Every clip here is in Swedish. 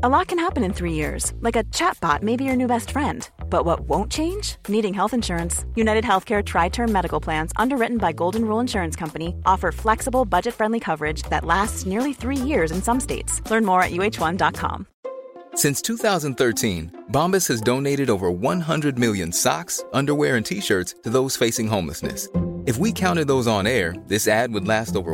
A lot can happen in 3 years, like a chatbot may be your new best friend. But what won't change? Needing health insurance. United Healthcare Tri-Term Medical Plans, underwritten by Golden Rule Insurance Company, offer flexible, budget-friendly coverage that lasts nearly 3 years in some states. Learn more at uh1.com. Since 2013, Bombas has donated over 100 million socks, underwear, and T-shirts to those facing homelessness. If we counted those on air, this ad would last over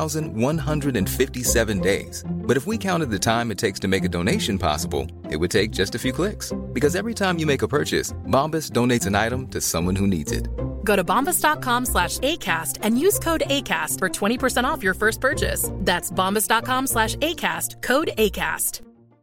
1,157 days. But if we counted the time it takes to make a donation possible, it would take just a few clicks. Because every time you make a purchase, Bombas donates an item to someone who needs it. Go to bombas.com/ACAST and use code ACAST for 20% off your first purchase. That's bombas.com/ACAST, code ACAST.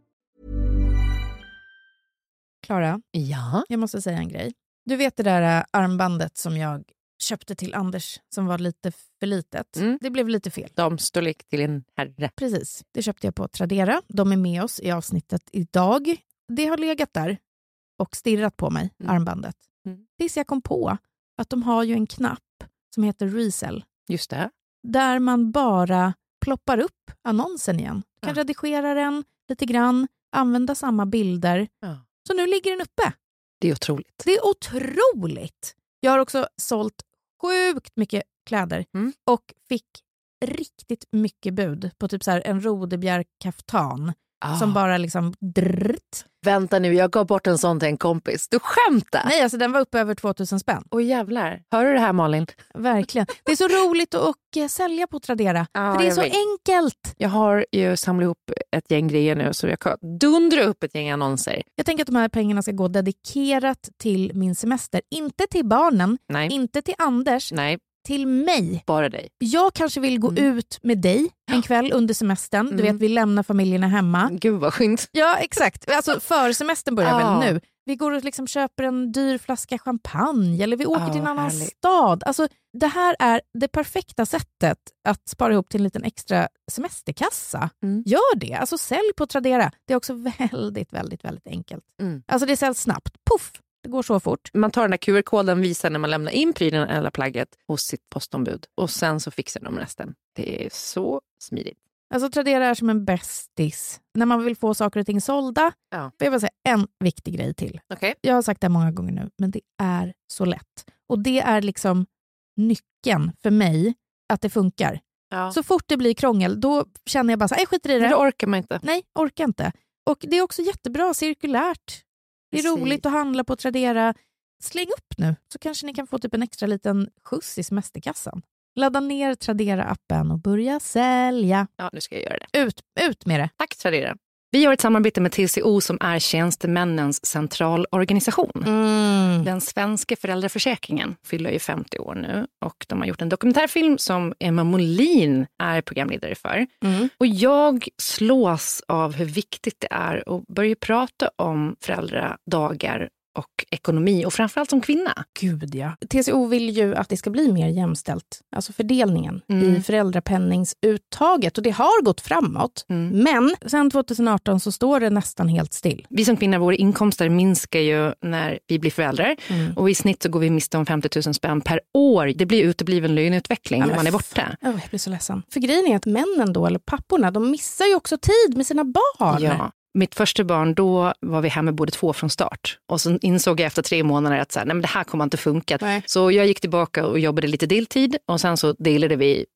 Klara, Ja. jag måste säga en grej. Du vet det där armbandet som jag köpte till Anders som var lite för litet. Det blev lite fel. Damstorlek till en herre. Precis, det köpte jag på Tradera. De är med oss i avsnittet idag. Det har legat där och stirrat på mig, armbandet. Tills jag kom på att de har ju en knapp som heter Resell. Just det. Där man bara ploppar upp annonsen igen. Du kan redigera den lite grann, använda samma bilder. Ja. Så nu ligger den uppe. Det är otroligt. Det är otroligt. Jag har också sålt sjukt mycket kläder och fick riktigt mycket bud på typ så här en rodebjärkaftan som bara liksom drrt. Vänta nu, jag gav bort en sån till en kompis. Du skämtar? Nej, alltså den var uppe över 2000 spänn. Åh jävlar. Hör du det här, Malin? Verkligen. Det är så roligt att sälja på Tradera. För det är så enkelt. Jag har ju samlat ihop ett gäng grejer nu så jag kan dundra upp ett gäng annonser. Jag tänker att de här pengarna ska gå dedikerat till min semester. Inte till barnen, Nej. inte till Anders, Nej, till mig. bara dig. Jag kanske vill gå ut med dig en kväll under semestern. Du vet, vi lämnar familjerna hemma. Gud vad skönt. Ja, exakt. Alltså för semestern börjar väl nu. Vi går och liksom köper en dyr flaska champagne eller vi åker till en annan stad. Alltså det här är det perfekta sättet att spara ihop till en liten extra semesterkassa. Gör det. Alltså sälj på Tradera. Det är också väldigt, väldigt, väldigt enkelt. Alltså det säljs snabbt. Puff! Det går så fort. Man tar den här QR-koden, visar när man lämnar in prylen eller plagget hos sitt postombud. Och sen så fixar de resten. Det är så smidigt. Alltså Tradera är som en bästis. När man vill få saker och ting sålda. Ja. Får jag bara säga en viktig grej till. Okay. Jag har sagt det många gånger nu. Men det är så lätt. Och det är liksom nyckeln för mig att det funkar. Ja. Så fort det blir krångel, då känner jag bara så här, skiter i det. Men då orkar man inte. Nej, orkar inte. Och det är också jättebra, cirkulärt. Det är roligt att handla på Tradera. Släng upp nu, så kanske ni kan få typ en extra liten skjuts i semesterkassan. Ladda ner Tradera-appen och börja sälja. Ja, nu ska jag göra det. Ut med det. Tack Tradera. Vi har ett samarbete med TCO som är tjänstemännens centralorganisation. Den svenska föräldraförsäkringen fyller ju 50 år nu. Och de har gjort en dokumentärfilm som Emma Molin är programledare för. Och jag slås av hur viktigt det är att börja prata om föräldradagar och ekonomi och framförallt som kvinna. Gud ja. TCO vill ju att det ska bli mer jämställt. Alltså fördelningen i föräldrapenningsuttaget. Och det har gått framåt. Men sen 2018 så står det nästan helt still. Vi som kvinnor, våra inkomster minskar ju när vi blir föräldrar. Och i snitt så går vi miste om 50 000 spänn per år. Det blir utebliven löneutveckling när man är borta. Jag blir så ledsen. För grejen är att männen då, eller papporna, de missar ju också tid med sina barn. Ja. Mitt första barn, då var vi hemma båda två från start. Och så insåg jag efter 3 månader att så här, nej, men det här kommer inte funka. Nej. Så jag gick tillbaka och jobbade lite deltid. Och sen så delade vi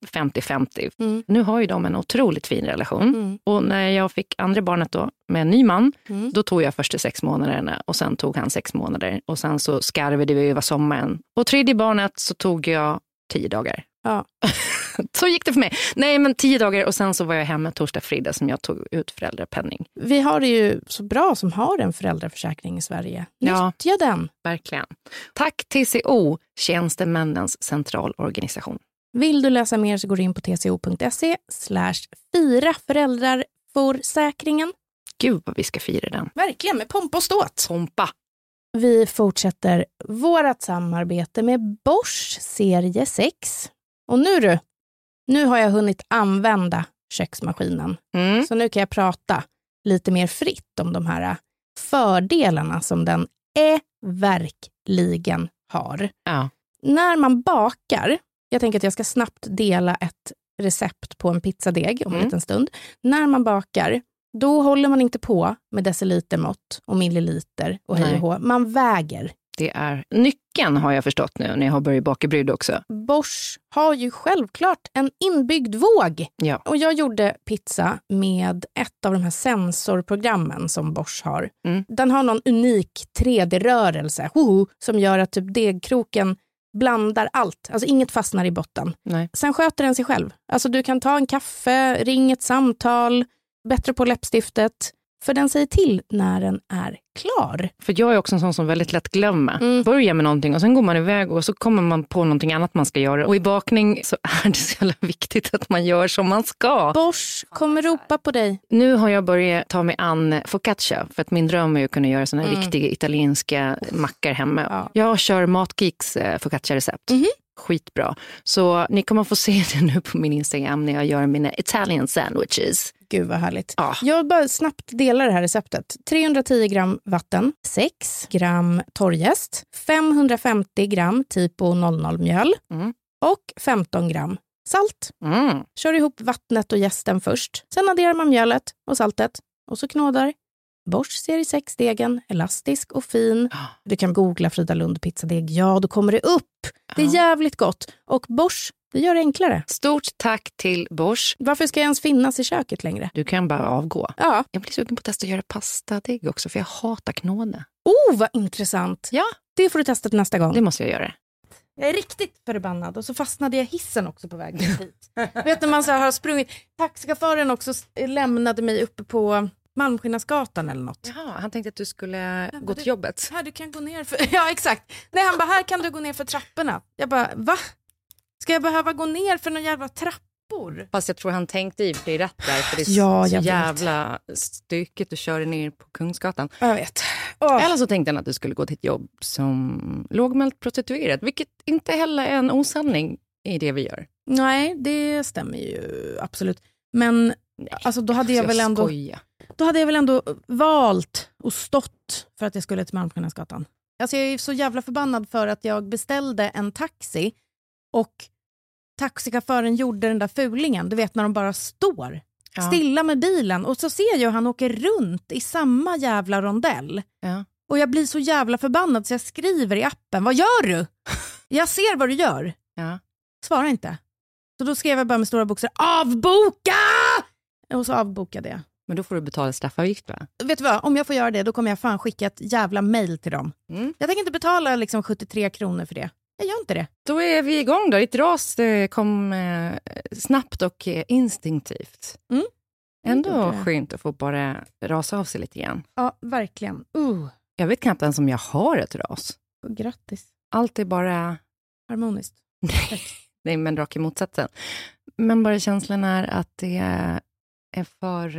50-50. Nu har ju de en otroligt fin relation. Och när jag fick andra barnet då, med en ny man, då tog jag första 6 månaderna. Och sen tog han 6 månader. Och sen så skarvade vi över sommaren. Och tredje barnet så tog jag 10 dagar. Ja. Så gick det för mig. Nej, men 10 dagar och sen så var jag hemma torsdag, fredag som jag tog ut föräldrapenning. Vi har det ju så bra som har en föräldraförsäkring i Sverige. Nyttja den. Verkligen. Tack TCO, tjänstemännens centralorganisation. Vill du läsa mer så går du in på tco.se/fira föräldraförsäkringen. Gud vad vi ska fira den. Verkligen, med pompa och ståt. Pompa. Vi fortsätter vårat samarbete med Bosch serie 6. Och nu har jag hunnit använda köksmaskinen. Så nu kan jag prata lite mer fritt om de här fördelarna som den verkligen har. Ja. När man bakar, jag tänker att jag ska snabbt dela ett recept på en pizzadeg om en liten stund. När man bakar Då håller man inte på med decilitermått och milliliter och hej och hå. Man väger. Det är nyckeln, har jag förstått nu när jag har börjat baka bröd också. Bosch har ju självklart en inbyggd våg. Ja. Och jag gjorde pizza med ett av de här sensorprogrammen som Bosch har. Den har någon unik 3D-rörelse som gör att typ degkroken blandar allt. Alltså inget fastnar i botten. Nej. Sen sköter den sig själv. Alltså du kan ta en kaffe, ring ett samtal, bättre på läppstiftet. För den säger till när den är klar. För jag är också en sån som väldigt lätt glömmer. Börjar med någonting och sen går man iväg och så kommer man på någonting annat man ska göra. Och i bakning så är det så jävla viktigt att man gör som man ska. Bosch kommer ropa på dig. Nu har jag börjat ta mig an focaccia. För att min dröm är att kunna göra såna här riktiga italienska mackor hemma. Ja. Jag kör Matgeeks focaccia-recept. Skitbra. Så ni kommer få se det nu på min Instagram när jag gör mina Italian sandwiches. Gud vad härligt. Ja. Jag bara snabbt delar det här receptet. 310 gram vatten, 6 gram torrjäst, 550 gram typo 00 mjöl och 15 gram salt. Kör ihop vattnet och jästen först. Sen adderar man mjölet och saltet och så knådar. Bosch serie 6-degen, elastisk och fin. Du kan googla Frida Lund pizzadeg. Ja, då kommer det upp. Det är jävligt gott. Och Bosch, det gör det enklare. Stort tack till Bosch. Varför ska jag ens finnas i köket längre? Du kan bara avgå. Ja. Jag blir sugen på att testa att göra pastadeg också, för jag hatar knåda. Vad intressant. Ja. Det får du testa till nästa gång. Det måste jag göra. Jag är riktigt förbannad. Och så fastnade jag i hissen också på vägen hit. Vet när man så här har sprungit. Taxichauffören också lämnade mig uppe på Malmskillnadsgatan eller något. Jaha, han tänkte att du skulle gå till jobbet. Här, du kan gå ner för... Ja, exakt. Nej, han bara, här kan du gå ner för trapporna. Jag bara, va? Ska jag behöva gå ner för någon jävla trappor? Fast jag tror han tänkte i för rätt där. För det är så jävla stycket att köra ner på Kungsgatan. Jag vet. Eller så tänkte han att du skulle gå till ett jobb som lågmält prostituerad. Vilket inte heller är en osanning i det vi gör. Nej, det stämmer ju absolut. Men alltså, då hade jag väl ändå... Skoja. Då hade jag väl ändå valt och stått för att jag skulle till Malmskillnadsgatan. Alltså jag är så jävla förbannad för att jag beställde en taxi och taxichauffören gjorde den där fulingen. Du vet när de bara står stilla med bilen och så ser jag han åker runt i samma jävla rondell. Ja. Och jag blir så jävla förbannad så jag skriver i appen, vad gör du? Jag ser vad du gör. Ja. Svara inte. Så då skrev jag bara med stora bokstäver, avboka! Och så avbokade jag. Men då får du betala straffavgift, va? Vet du vad, om jag får göra det då kommer jag fan skicka ett jävla mejl till dem. Jag tänker inte betala liksom 73 kronor för det. Jag gör inte det. Då är vi igång då. Ditt ras kom snabbt och instinktivt. Ändå skönt att få bara rasa av sig lite grann. Ja, verkligen. Jag vet knappt ens om jag har ett ras. Grattis. Allt är bara... harmoniskt. Nej, men rakt i motsatsen. Men bara känslan är att det är för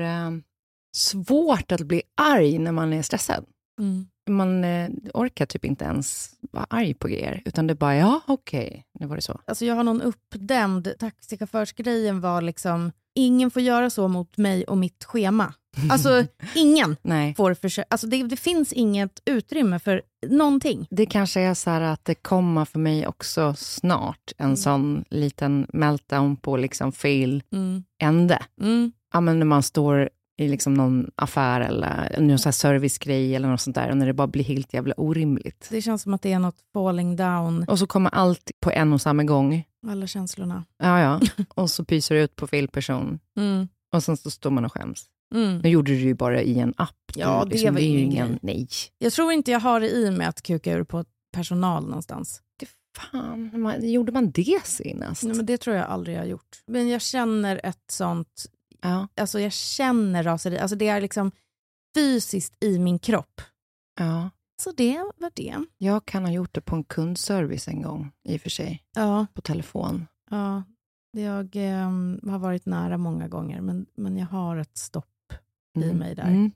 svårt att bli arg när man är stressad. Man orkar typ inte ens vara arg på grejer. Utan det bara, okej, nu var det så. Alltså jag har någon uppdämd taxichaufförsgrejen var liksom, ingen får göra så mot mig och mitt schema. Alltså ingen får försöka. Alltså det finns inget utrymme för någonting. Det kanske är så här att det kommer för mig också snart en sån liten meltdown på liksom fel ände. Ja, men när man står i liksom någon affär eller någon sån här servicegrej eller något sånt där och när det bara blir helt jävla orimligt. Det känns som att det är något falling down. Och så kommer allt på en och samma gång. Alla känslorna. Ja. Och så pyser det ut på fel person. Och sen så står man och skäms. Nu gjorde du ju bara i en app. Ja, det liksom, var ingen. Nej. Jag tror inte jag har det i mig att kuka ur på personal någonstans. Fan, gjorde man det senast? Nej, men det tror jag aldrig jag har gjort. Men jag känner ett sånt... Ja. Alltså jag känner raseri. Alltså det är liksom fysiskt i min kropp. Ja. Så det var det. Jag kan ha gjort det på en kundservice en gång, i och för sig. Ja. På telefon. Ja. Jag har varit nära många gånger. Men jag har ett stopp i mig där.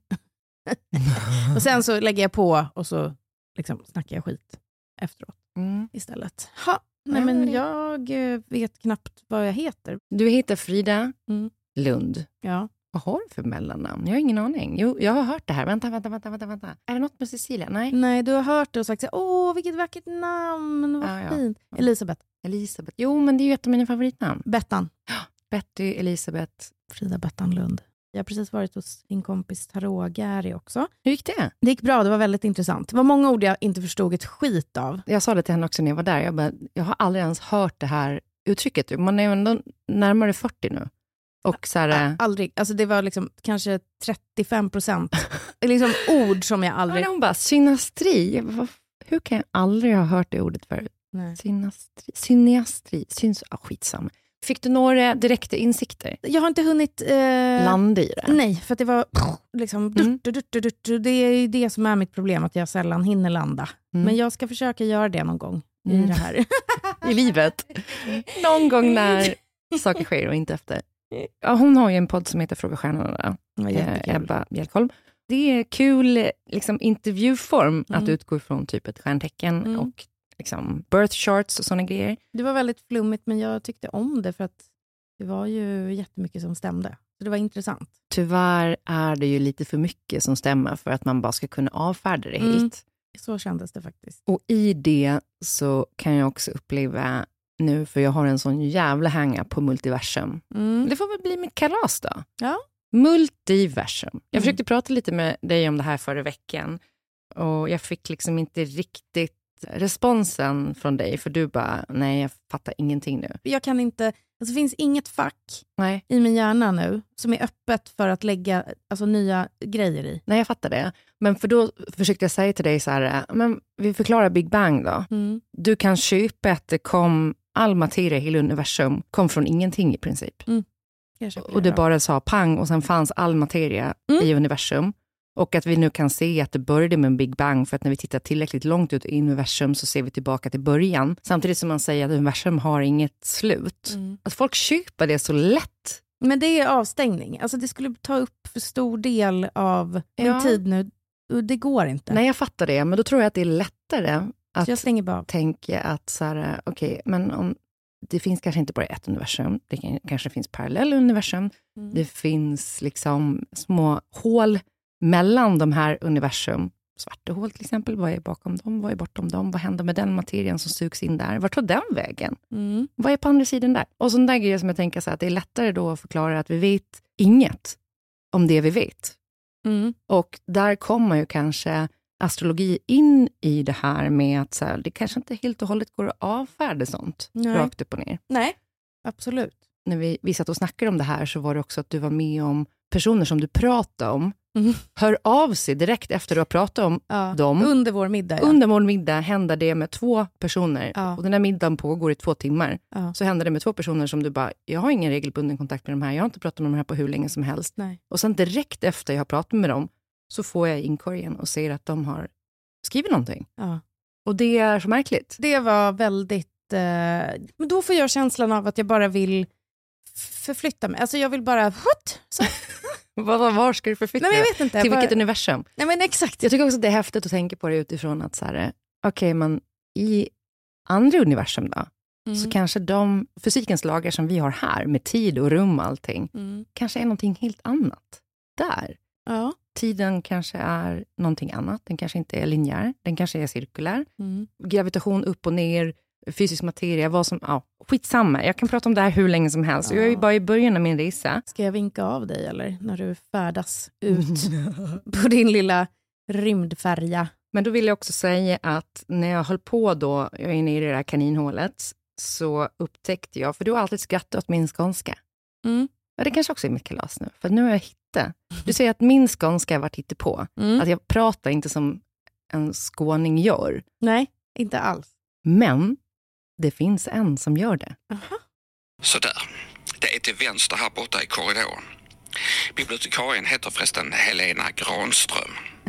Och sen så lägger jag på och så liksom snackar jag skit efteråt istället. Nej, men jag vet knappt vad jag heter. Du heter Frida Lund. Ja. Vad har du för mellannamn? Jag har ingen aning. Jo, jag har hört det här. Vänta. Är det något med Cecilia? Nej, du har hört det och sagt så, åh, vilket vackert namn. Vad fint. Ja. Elisabeth. Jo, men det är ju ett av mina favoritnamn. Bettan. Betty, Elisabeth. Frida Bettan Lund. Jag har precis varit hos din kompis Tarot Gary också. Hur gick det? Det gick bra, det var väldigt intressant. Det var många ord jag inte förstod ett skit av. Jag sa det till henne också när jag var där. Jag har aldrig ens hört det här uttrycket. Man är ändå närmare 40 nu. Och så här, aldrig. Alltså det var liksom kanske 35%. liksom ord som jag aldrig... Men hon bara, synastri. Hur kan jag aldrig ha hört det ordet förut? Nej. Synastri. Skitsam. Fick du några direkta insikter? Jag har inte hunnit... Landa i det? Nej, för att det var liksom... Det är ju det som är mitt problem, att jag sällan hinner landa. Men jag ska försöka göra det någon gång i det här. I livet. Någon gång när saker sker och inte efter. Ja, hon har ju en podd som heter Fråga Stjärnorna. Ebba Bjelkholm. Det är kul liksom, intervjuform att utgå ifrån typ ett stjärntecken och liksom, birth charts och sådana grejer. Det var väldigt flummigt, men jag tyckte om det för att det var ju jättemycket som stämde. Så det var intressant. Tyvärr är det ju lite för mycket som stämmer för att man bara ska kunna avfärda det helt. Så kändes det faktiskt. Och i det så kan jag också uppleva nu, för jag har en sån jävla hänga på multiversum. Det får väl bli mitt kalas då. Ja. Multiversum. Jag försökte prata lite med dig om det här förra veckan. Och jag fick liksom inte riktigt responsen från dig. För du bara, nej jag fattar ingenting nu. Jag kan inte, alltså det finns inget fack nej. I min hjärna nu som är öppet för att lägga alltså, nya grejer i. Nej, jag fattar det. Men för då försökte jag säga till dig så här, men vi förklarar Big Bang då. Du kan köpa att det kom, all materia i hela universum kom från ingenting i princip. Och det bara sa pang och sen fanns all materia i universum. Och att vi nu kan se att det började med en Big Bang, för att när vi tittar tillräckligt långt ut i universum så ser vi tillbaka till början. Samtidigt som man säger att universum har inget slut. Att folk köper det så lätt. Men det är avstängning. Alltså det skulle ta upp för stor del av min tid nu. Det går inte. Nej, jag fattar det. Men då tror jag att det är lättare att jag stänger bara. Tänka att så här, okej, men om det finns kanske inte bara ett universum. Det kanske finns parallella universum. Det finns liksom små hål mellan de här universum. Svarta hål till exempel. Vad är bakom dem? Vad är bortom dem? Vad händer med den materien som sugs in där? Vart tar den vägen? Vad är på andra sidan där? Och sån där grejer som jag tänker så att det är lättare då att förklara att vi vet inget om det vi vet. Och där kommer ju kanske astrologi in i det här med att så här, det kanske inte helt och hållet går att avfärda sånt. Rakt upp och ner. Nej, absolut. När vi satt och snackade om det här så var det också att du var med om personer som du pratade om. Hör av sig direkt efter du har pratat om dem. Under vår middag. Under vår middag händer det med 2 personer. Och den här middagen pågår i 2 timmar. Så händer det med 2 personer som du bara, jag har ingen regelbunden kontakt med de här. Jag har inte pratat med de här på hur länge som helst. Nej. Och sen direkt efter jag har pratat med dem så får jag inkorgen och ser att de har skrivit någonting. Och det är så märkligt. Det var väldigt... men då får jag känslan av att jag bara vill förflytta mig. Alltså jag vill bara... Så. Var ska du förflytta? Nej, jag vet inte. Till vilket universum? Nej, men exakt. Jag tycker också att det är häftigt att tänka på det utifrån att så här, okej, men i andra universum då, så kanske de fysikens lagar som vi har här med tid och rum och allting, kanske är någonting helt annat där. Ja. Tiden kanske är någonting annat. Den kanske inte är linjär. Den kanske är cirkulär. Gravitation upp och ner, fysisk materia, vad som... skitsamma. Jag kan prata om det här hur länge som helst. Jag är ju bara i början av min resa. Ska jag vinka av dig eller? När du färdas ut på din lilla rymdfärja. Men då vill jag också säga att när jag höll på då, jag är inne i det där kaninhålet, så upptäckte jag, för du har alltid skrattat åt min skånska. Ja, det kanske också är mitt kalas nu. För nu har jag hittat. Du säger att min skånska har varit hittepå. Att jag pratar inte som en skåning gör. Nej, inte alls. Men det finns en som gör det. Så där. Det är till vänster här borta i korridoren. Bibliotekarien heter förresten Helena Granström.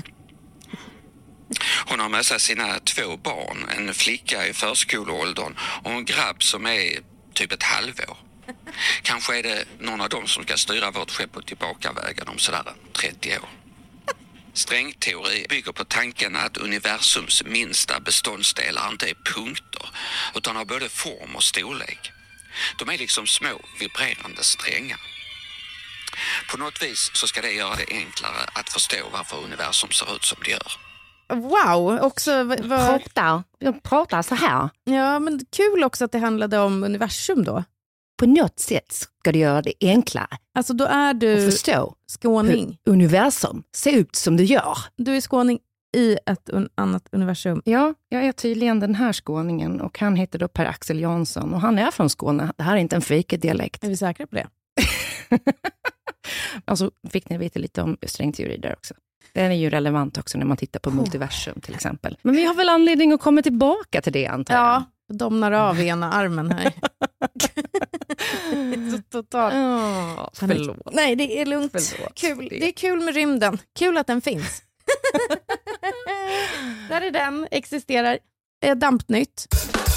Hon har med sig sina 2 barn. En flicka i förskoleåldern och en grabb som är typ ett halvår. Kanske är det någon av dem som ska styra vårt skepp på tillbakavägen om sådär 30 år. Strängteori bygger på tanken att universums minsta beståndsdelar inte är punkter utan har både form och storlek. De är liksom små vibrerande strängar. På något vis så ska det göra det enklare att förstå varför universum ser ut som det gör. Wow, också... Jag pratar så här. Ja, men kul också att det handlade om universum då. på något sätt ska det göra det enklare. Alltså då är du förstå skåning. Hur universum ser ut som det gör. Du är skåning i ett annat universum. Ja, jag är tydligen den här skåningen och han heter då Per-Axel Jansson och han är från Skåne. Det här är inte en fejkedialekt. Är vi säkra på det? Alltså fick ni veta lite om strängteori där också. Den är ju relevant också när man tittar på multiversum till exempel. Men vi har väl anledning att komma tillbaka till det, antar jag. Ja, domnar av ena armen här. Så totalt. Förlåt. Nej, det är lugnt. Kul. Det är kul med rymden. Kul att den finns. Där är den, existerar. Dampnytt.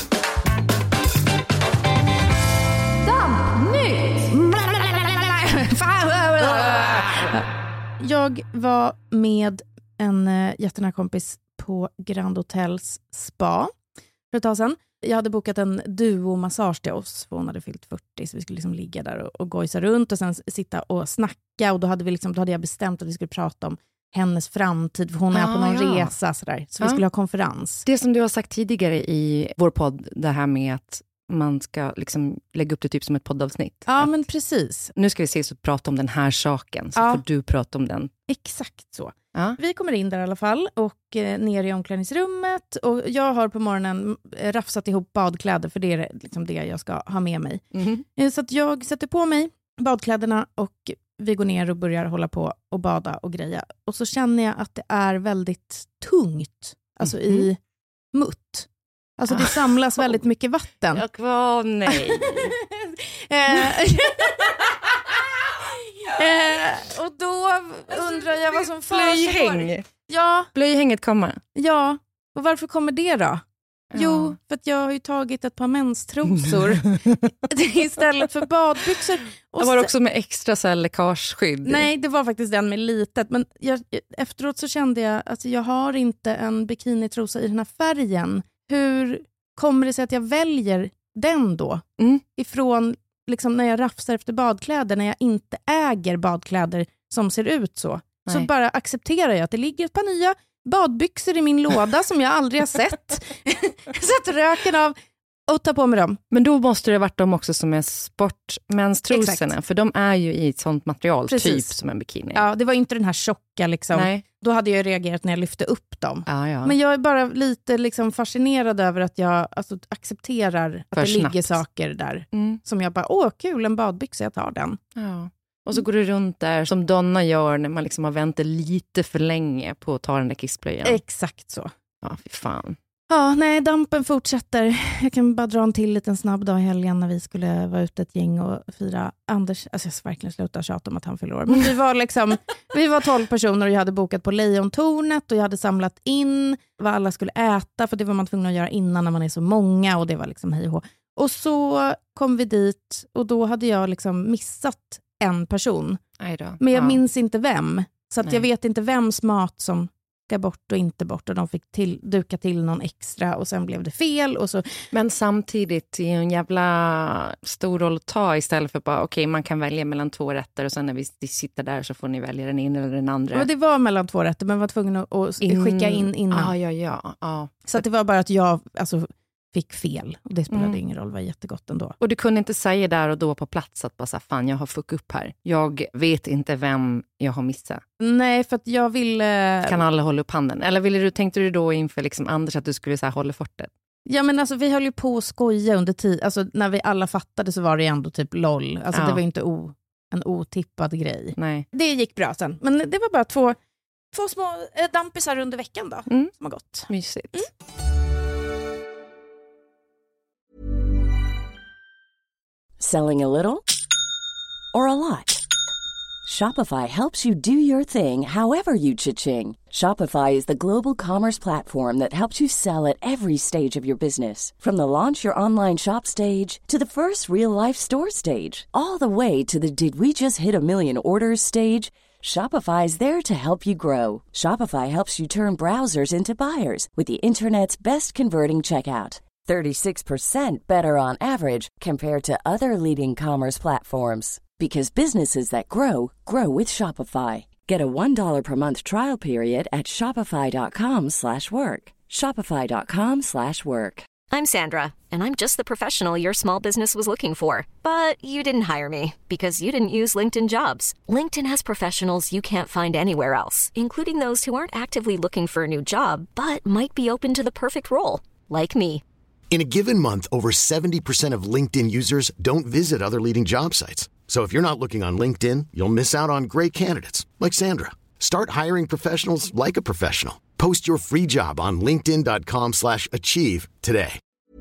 Jag var med en jättenära kompis på Grand Hotels spa för ett tag sedan. Jag hade bokat en duo-massage till oss, för hon hade fyllt 40, så vi skulle liksom ligga där och gojsa runt och sen sitta och snacka, och då hade jag bestämt att vi skulle prata om hennes framtid, för hon är på någon resa sådär, så vi skulle ha konferens. Det som du har sagt tidigare i vår podd, det här med att man ska liksom lägga upp det typ som ett poddavsnitt. Ja, men precis. Nu ska vi ses och prata om den här saken, så får du prata om den. Exakt så. Ja. Vi kommer in där i alla fall och ner i omklädningsrummet, och jag har på morgonen rafsat ihop badkläder, för det är liksom det jag ska ha med mig. Så att jag sätter på mig badkläderna och vi går ner och börjar hålla på och bada och greja. Och så känner jag att det är väldigt tungt, alltså i mutt. Alltså det samlas väldigt mycket vatten. Nej. Och då undrar jag vad som försiggår. Blöjhänget kommer. Ja, och varför kommer det då? Jo, för att jag har ju tagit ett par menstrosor istället för badbyxor. Och var också med extra så här läckageskydd? Nej, det var faktiskt den med litet. Men efteråt så kände jag att jag har inte en bikinitrosa i den här färgen. Hur kommer det sig att jag väljer den då? Ifrån liksom när jag rafsar efter badkläder, när jag inte äger badkläder som ser ut så. Nej. Så bara accepterar jag att det ligger ett par nya badbyxor i min låda som jag aldrig har sett. Sätt röken av och ta på mig dem. Men då måste det ha varit de också som är sportmenstrosorna. För de är ju i ett sånt material, typ som en bikini. Ja, det var inte den här tjocka liksom. Nej. Då hade jag reagerat när jag lyfte upp dem. Ja. Men jag är bara lite liksom fascinerad över att jag accepterar att det ligger saker där. Som jag bara, kul, en badbyxa, jag tar den. Ja. Och så går du runt där som Donna gör när man liksom har väntat lite för länge på att ta den där kissblöjan. Exakt så. Ja, fy fan. Ja, nej, dampen fortsätter. Jag kan bara dra en till liten snabb dag i helgen när vi skulle vara ute ett gäng och fira Anders. Alltså jag ska verkligen sluta tjata om att han fyller år. Men vi var 12 personer och jag hade bokat på Lejontornet och jag hade samlat in vad alla skulle äta, för det var man tvungen att göra innan när man är så många, och det var liksom hej och hå. Och så kom vi dit och då hade jag liksom missat en person. Men jag minns inte vem. Så att jag vet inte vems mat som ska bort och inte bort. Och de fick duka till någon extra och sen blev det fel. Och så. Men samtidigt är en jävla stor roll att ta istället för bara okej, man kan välja mellan 2 rätter och sen när vi sitter där så får ni välja den ena eller den andra. Ja, det var mellan 2 rätter, men var tvungen att skicka in innan. Ja. Så att det var bara att jag fick fel. Och det spelade ingen roll, det var jättegott ändå. Och du kunde inte säga där och då på plats att bara så fan, jag har fuck upp här. Jag vet inte vem jag har missat. Nej, för att jag ville... Kan alla hålla upp handen? Eller tänkte du då inför liksom Anders att du skulle så här hålla fortet? Ja, men alltså vi höll ju på att skoja under tid. Alltså när vi alla fattade så var det ändå typ LOL. Alltså det var ju inte en otippad grej. Nej. Det gick bra sen. Men det var bara två små dampisar under veckan då. Som har gått. Mysigt. Selling a little or a lot? Shopify helps you do your thing however you cha-ching. Shopify is the global commerce platform that helps you sell at every stage of your business. From the launch your online shop stage to the first real-life store stage, all the way to the did we just hit a million orders stage. Shopify is there to help you grow. Shopify helps you turn browsers into buyers with the internet's best converting checkout. 36% better on average compared to other leading commerce platforms. Because businesses that grow, grow with Shopify. Get a $1 per month trial period at shopify.com/work. Shopify.com/work. I'm Sandra, and I'm just the professional your small business was looking for. But you didn't hire me because you didn't use LinkedIn Jobs. LinkedIn has professionals you can't find anywhere else, including those who aren't actively looking for a new job, but might be open to the perfect role, like me. In a given month, over 70% of LinkedIn users don't visit other leading job sites. So if you're not looking on LinkedIn, you'll miss out on great candidates, like Sandra. Start hiring professionals like a professional. Post your free job on linkedin.com/achieve today.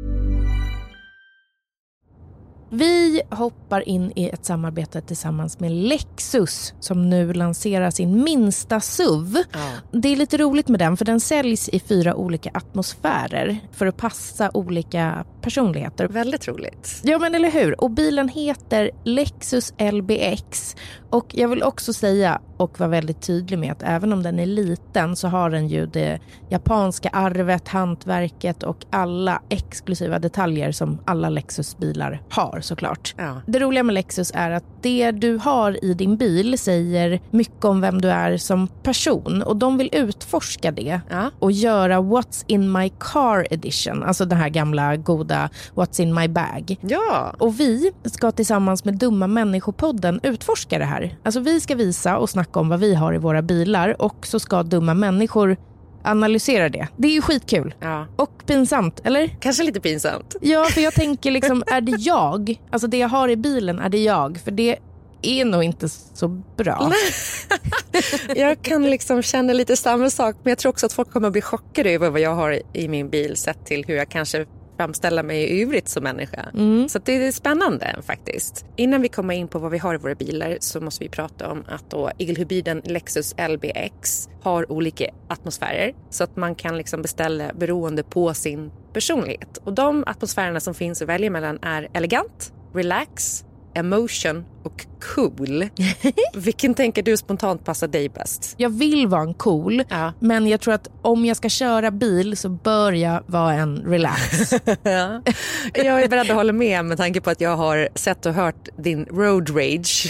Vi hoppar in i ett samarbete tillsammans med Lexus som nu lanserar sin minsta SUV. Det är lite roligt med den för den säljs i 4 olika atmosfärer för att passa olika personligheter. Väldigt roligt. Ja, men eller hur? Och bilen heter Lexus LBX. Och jag vill också säga och vara väldigt tydlig med att även om den är liten så har den ju det japanska arvet, hantverket och alla exklusiva detaljer som alla Lexus-bilar har såklart. Ja. Det roliga med Lexus är att det du har i din bil säger mycket om vem du är som person och de vill utforska det och göra What's in my car edition, alltså den här gamla goda What's in my bag. Ja. Och vi ska tillsammans med Dumma Människor-podden utforska det här. Alltså vi ska visa och snacka om vad vi har i våra bilar och så ska Dumma Människor analysera det. Det är ju skitkul. Ja. Och pinsamt, eller? Kanske lite pinsamt. Ja, för jag tänker liksom, är det jag? Alltså det jag har i bilen, är det jag? För det är nog inte så bra. Jag kan liksom känna lite samma sak, men jag tror också att folk kommer att bli chockade över vad jag har i min bil sett till hur jag kanske framställa mig i övrigt som människa. Så det är spännande faktiskt. Innan vi kommer in på vad vi har i våra bilar så måste vi prata om att då elhybriden Lexus LBX har olika atmosfärer så att man kan liksom beställa beroende på sin personlighet. Och de atmosfärerna som finns att välja mellan är elegant, relax, emotion och cool. Vilken tänker du spontant passar dig bäst? Jag vill vara en cool, men jag tror att om jag ska köra bil så bör jag vara en relax. Ja. Jag är beredd att hålla med tanke på att jag har sett och hört din road rage.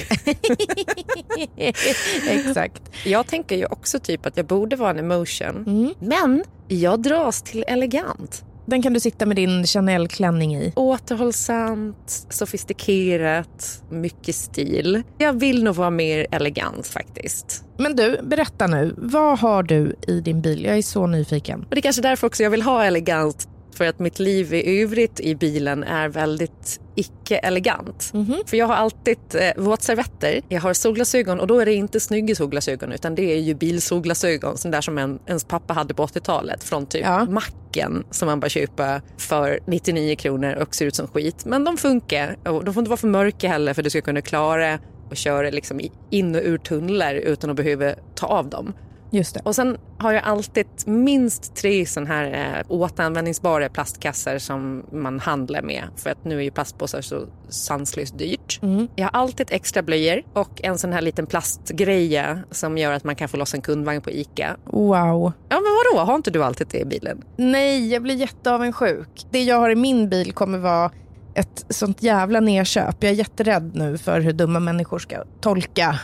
Exakt. Jag tänker ju också typ att jag borde vara en emotion, men jag dras till elegant. Den kan du sitta med din Chanel-klänning i. Återhållsamt, sofistikerat, mycket stil. Jag vill nog vara mer elegant faktiskt. Men du, berätta nu. Vad har du i din bil? Jag är så nyfiken. Och det är kanske därför också jag vill ha elegant. För att mitt liv i övrigt i bilen är väldigt icke-elegant. För jag har alltid våtservetter. Jag har solglasögon och då är det inte snygga solglasögon utan det är ju bilsolglasögon. Sån där som ens pappa hade på 80-talet. Från typ macken som man bara köper för 99 kronor och ser ut som skit. Men de funkar och de får inte vara för mörka heller för du ska kunna klara och köra liksom in och ur tunnlar utan att behöva ta av dem. Just det. Och sen har jag alltid minst 3 sån här återanvändningsbara plastkassar som man handlar med. För att nu är ju plastpåsar så sanslöst dyrt. Jag har alltid extra blöjor och en sån här liten plastgreja som gör att man kan få loss en kundvagn på ICA. Wow. Ja, men vadå? Har inte du alltid det i bilen? Nej, jag blir jätteavundsjuk. Det jag har i min bil kommer vara ett sånt jävla nedköp. Jag är jätterädd nu för hur dumma människor ska tolka.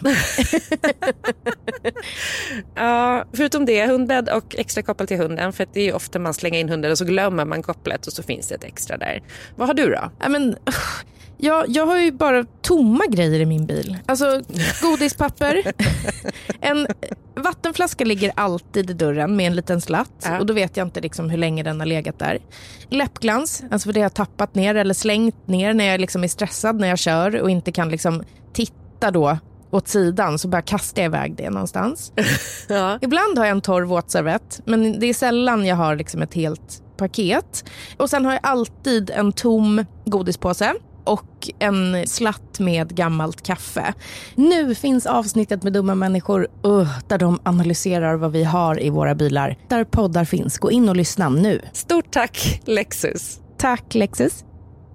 Ja, förutom det, hundbädd och extra koppel till hunden. För att det är ju ofta man slänger in hunden och så glömmer man kopplet och så finns det ett extra där. Vad har du då? Ja, men, jag har ju bara tomma grejer i min bil. Alltså godispapper. En vattenflaska ligger alltid i dörren med en liten slatt. Och då vet jag inte liksom hur länge den har legat där. Läppglans, alltså för det har jag tappat ner eller slängt ner när jag liksom är stressad när jag kör och inte kan liksom titta då åt sidan så bara kastar jag iväg det någonstans. Ibland har jag en torr våtservett men det är sällan jag har liksom ett helt paket. Och sen har jag alltid en tom godispåse och en slatt med gammalt kaffe. Nu finns avsnittet med Dumma Människor där de analyserar vad vi har i våra bilar. Där poddar finns. Gå in och lyssna nu. Stort tack, Lexus. Tack, Lexus.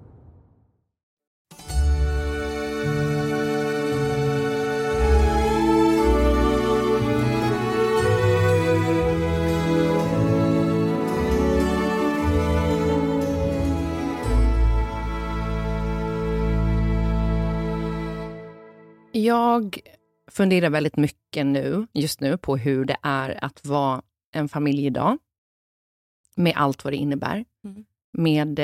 Jag funderar väldigt mycket just nu på hur det är att vara en familj idag. Med allt vad det innebär. med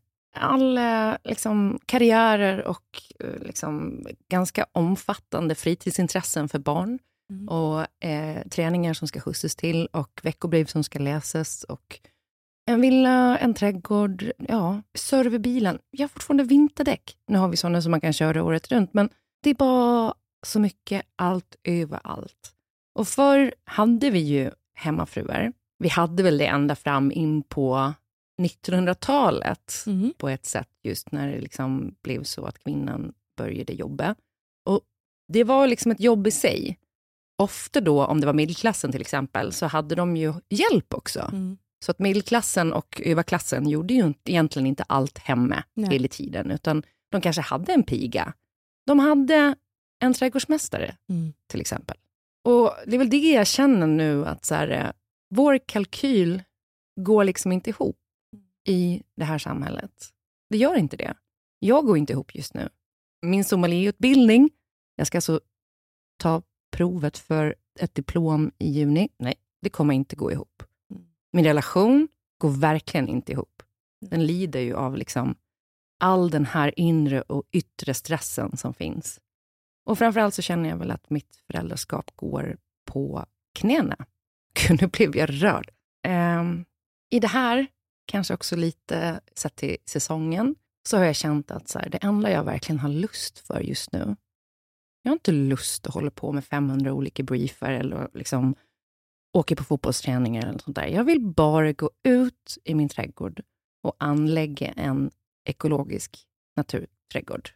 alla liksom, karriärer och liksom, ganska omfattande fritidsintressen för barn. Och träningar som ska skjutsas till och veckobrev som ska läsas och en villa, en trädgård, serverbilen. Jag har fortfarande vinterdäck. Nu har vi sådana som man kan köra året runt, men det är bara så mycket allt överallt. Och förr hade vi ju hemmafruar. Vi hade väl det ända fram in på 1900-talet på ett sätt, just när det liksom blev så att kvinnan började jobba. Och det var liksom ett jobb i sig. Ofta då, om det var medelklassen till exempel, så hade de ju hjälp också. Så att medelklassen och överklassen gjorde ju egentligen inte allt hemma hela tiden, utan de kanske hade en piga. De hade en trädgårdsmästare till exempel. Och det är väl det jag känner nu, att så här, vår kalkyl går liksom inte ihop i det här samhället. Det gör inte det. Jag går inte ihop just nu. Min sommelierutbildning, jag ska alltså ta provet för ett diplom i juni. Nej, det kommer inte gå ihop. Min relation går verkligen inte ihop. Den lider ju av liksom all den här inre och yttre stressen som finns. Och framförallt så känner jag väl att mitt föräldraskap går på knäna. Nu blev jag rörd. I det här, kanske också lite sett till säsongen, så har jag känt att så här, det enda jag verkligen har lust för just nu, jag har inte lust att hålla på med 500 olika briefer eller liksom åka på fotbollsträningar eller sånt där. Jag vill bara gå ut i min trädgård och anlägga en ekologisk naturträdgård.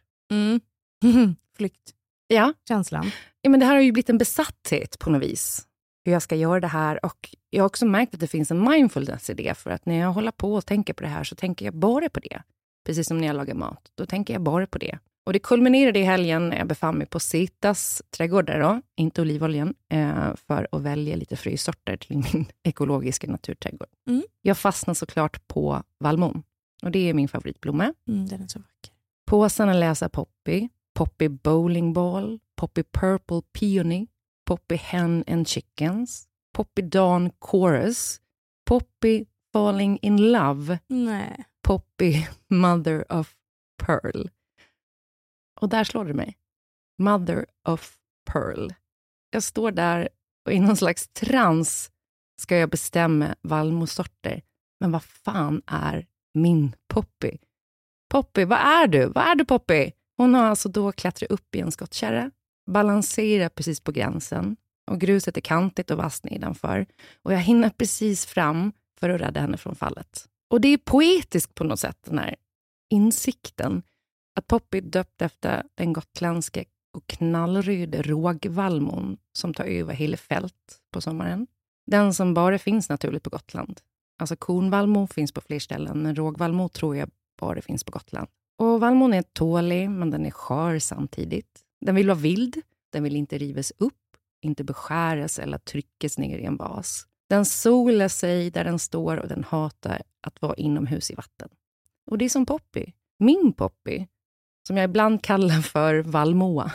Flykt. Ja. Känslan. Ja, men det här har ju blivit en besatthet på något vis. Hur jag ska göra det här. Och jag har också märkt att det finns en mindfulness i det. För att när jag håller på och tänker på det här så tänker jag bara på det. Precis som när jag lagar mat. Då tänker jag bara på det. Och det kulminerade i helgen när jag befann mig på Citas trädgårdar då. Inte olivoljan. För att välja lite frösorter till min ekologiska naturträdgård. Jag fastnar såklart på vallmon. Och det är min favoritblomma. Den är så vacker. Påsarna läser Poppy. Poppy Bowling Ball. Poppy Purple Peony. Poppy Hen and Chickens. Poppy Dawn Chorus. Poppy Falling in Love. Nej. Poppy Mother of Pearl. Och där slår det mig. Mother of Pearl. Jag står där och i någon slags trans ska jag bestämma vallmosorter. Men vad fan är min Poppy? Poppy, vad är du? Vad är du, Poppy? Hon har alltså då klättrat upp i en skottkärra. Balanserar precis på gränsen. Och gruset är kantigt och vasst nedanför. Och jag hinner precis fram för att rädda henne från fallet. Och det är poetiskt på något sätt, den här insikten. Att Poppy döpt efter den gotländska och knallröda rågvallmon som tar över hela fält på sommaren. Den som bara finns naturligt på Gotland. Alltså kornvallmo finns på fler ställen, men rågvallmo tror jag bara finns på Gotland. Och vallmon är tålig, men den är skör samtidigt. Den vill vara vild, den vill inte rivas upp, inte beskäras eller tryckas ner i en vas. Den solar sig där den står och den hatar att vara inomhus i vatten. Och det är som Poppy, min Poppy, som jag ibland kallar för vallmoa.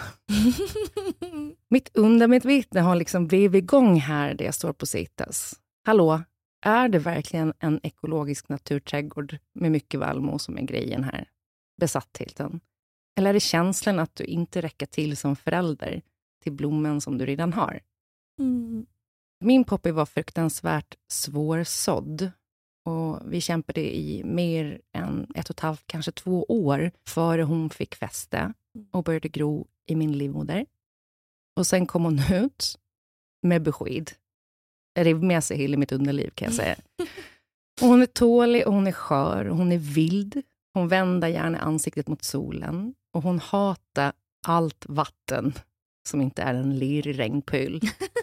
Mitt undermedvetna har liksom vevit igång här där jag står på Citas. Hallå, är det verkligen en ekologisk naturträdgård med mycket vallmo som är grejen här? Besattheten. Eller är det känslan att du inte räcker till som förälder till blommen som du redan har? Min Poppy var fruktansvärt svårsådd. Och vi kämpade i mer än 1,5, kanske 2 år före hon fick fäste och började gro i min livmoder. Och sen kom hon ut med besked. Jag rev med sig hela mitt underliv, kan jag säga. Och hon är tålig och hon är skör och hon är vild. Hon vänder gärna ansiktet mot solen. Och hon hatar allt vatten som inte är en lirig regnpöl.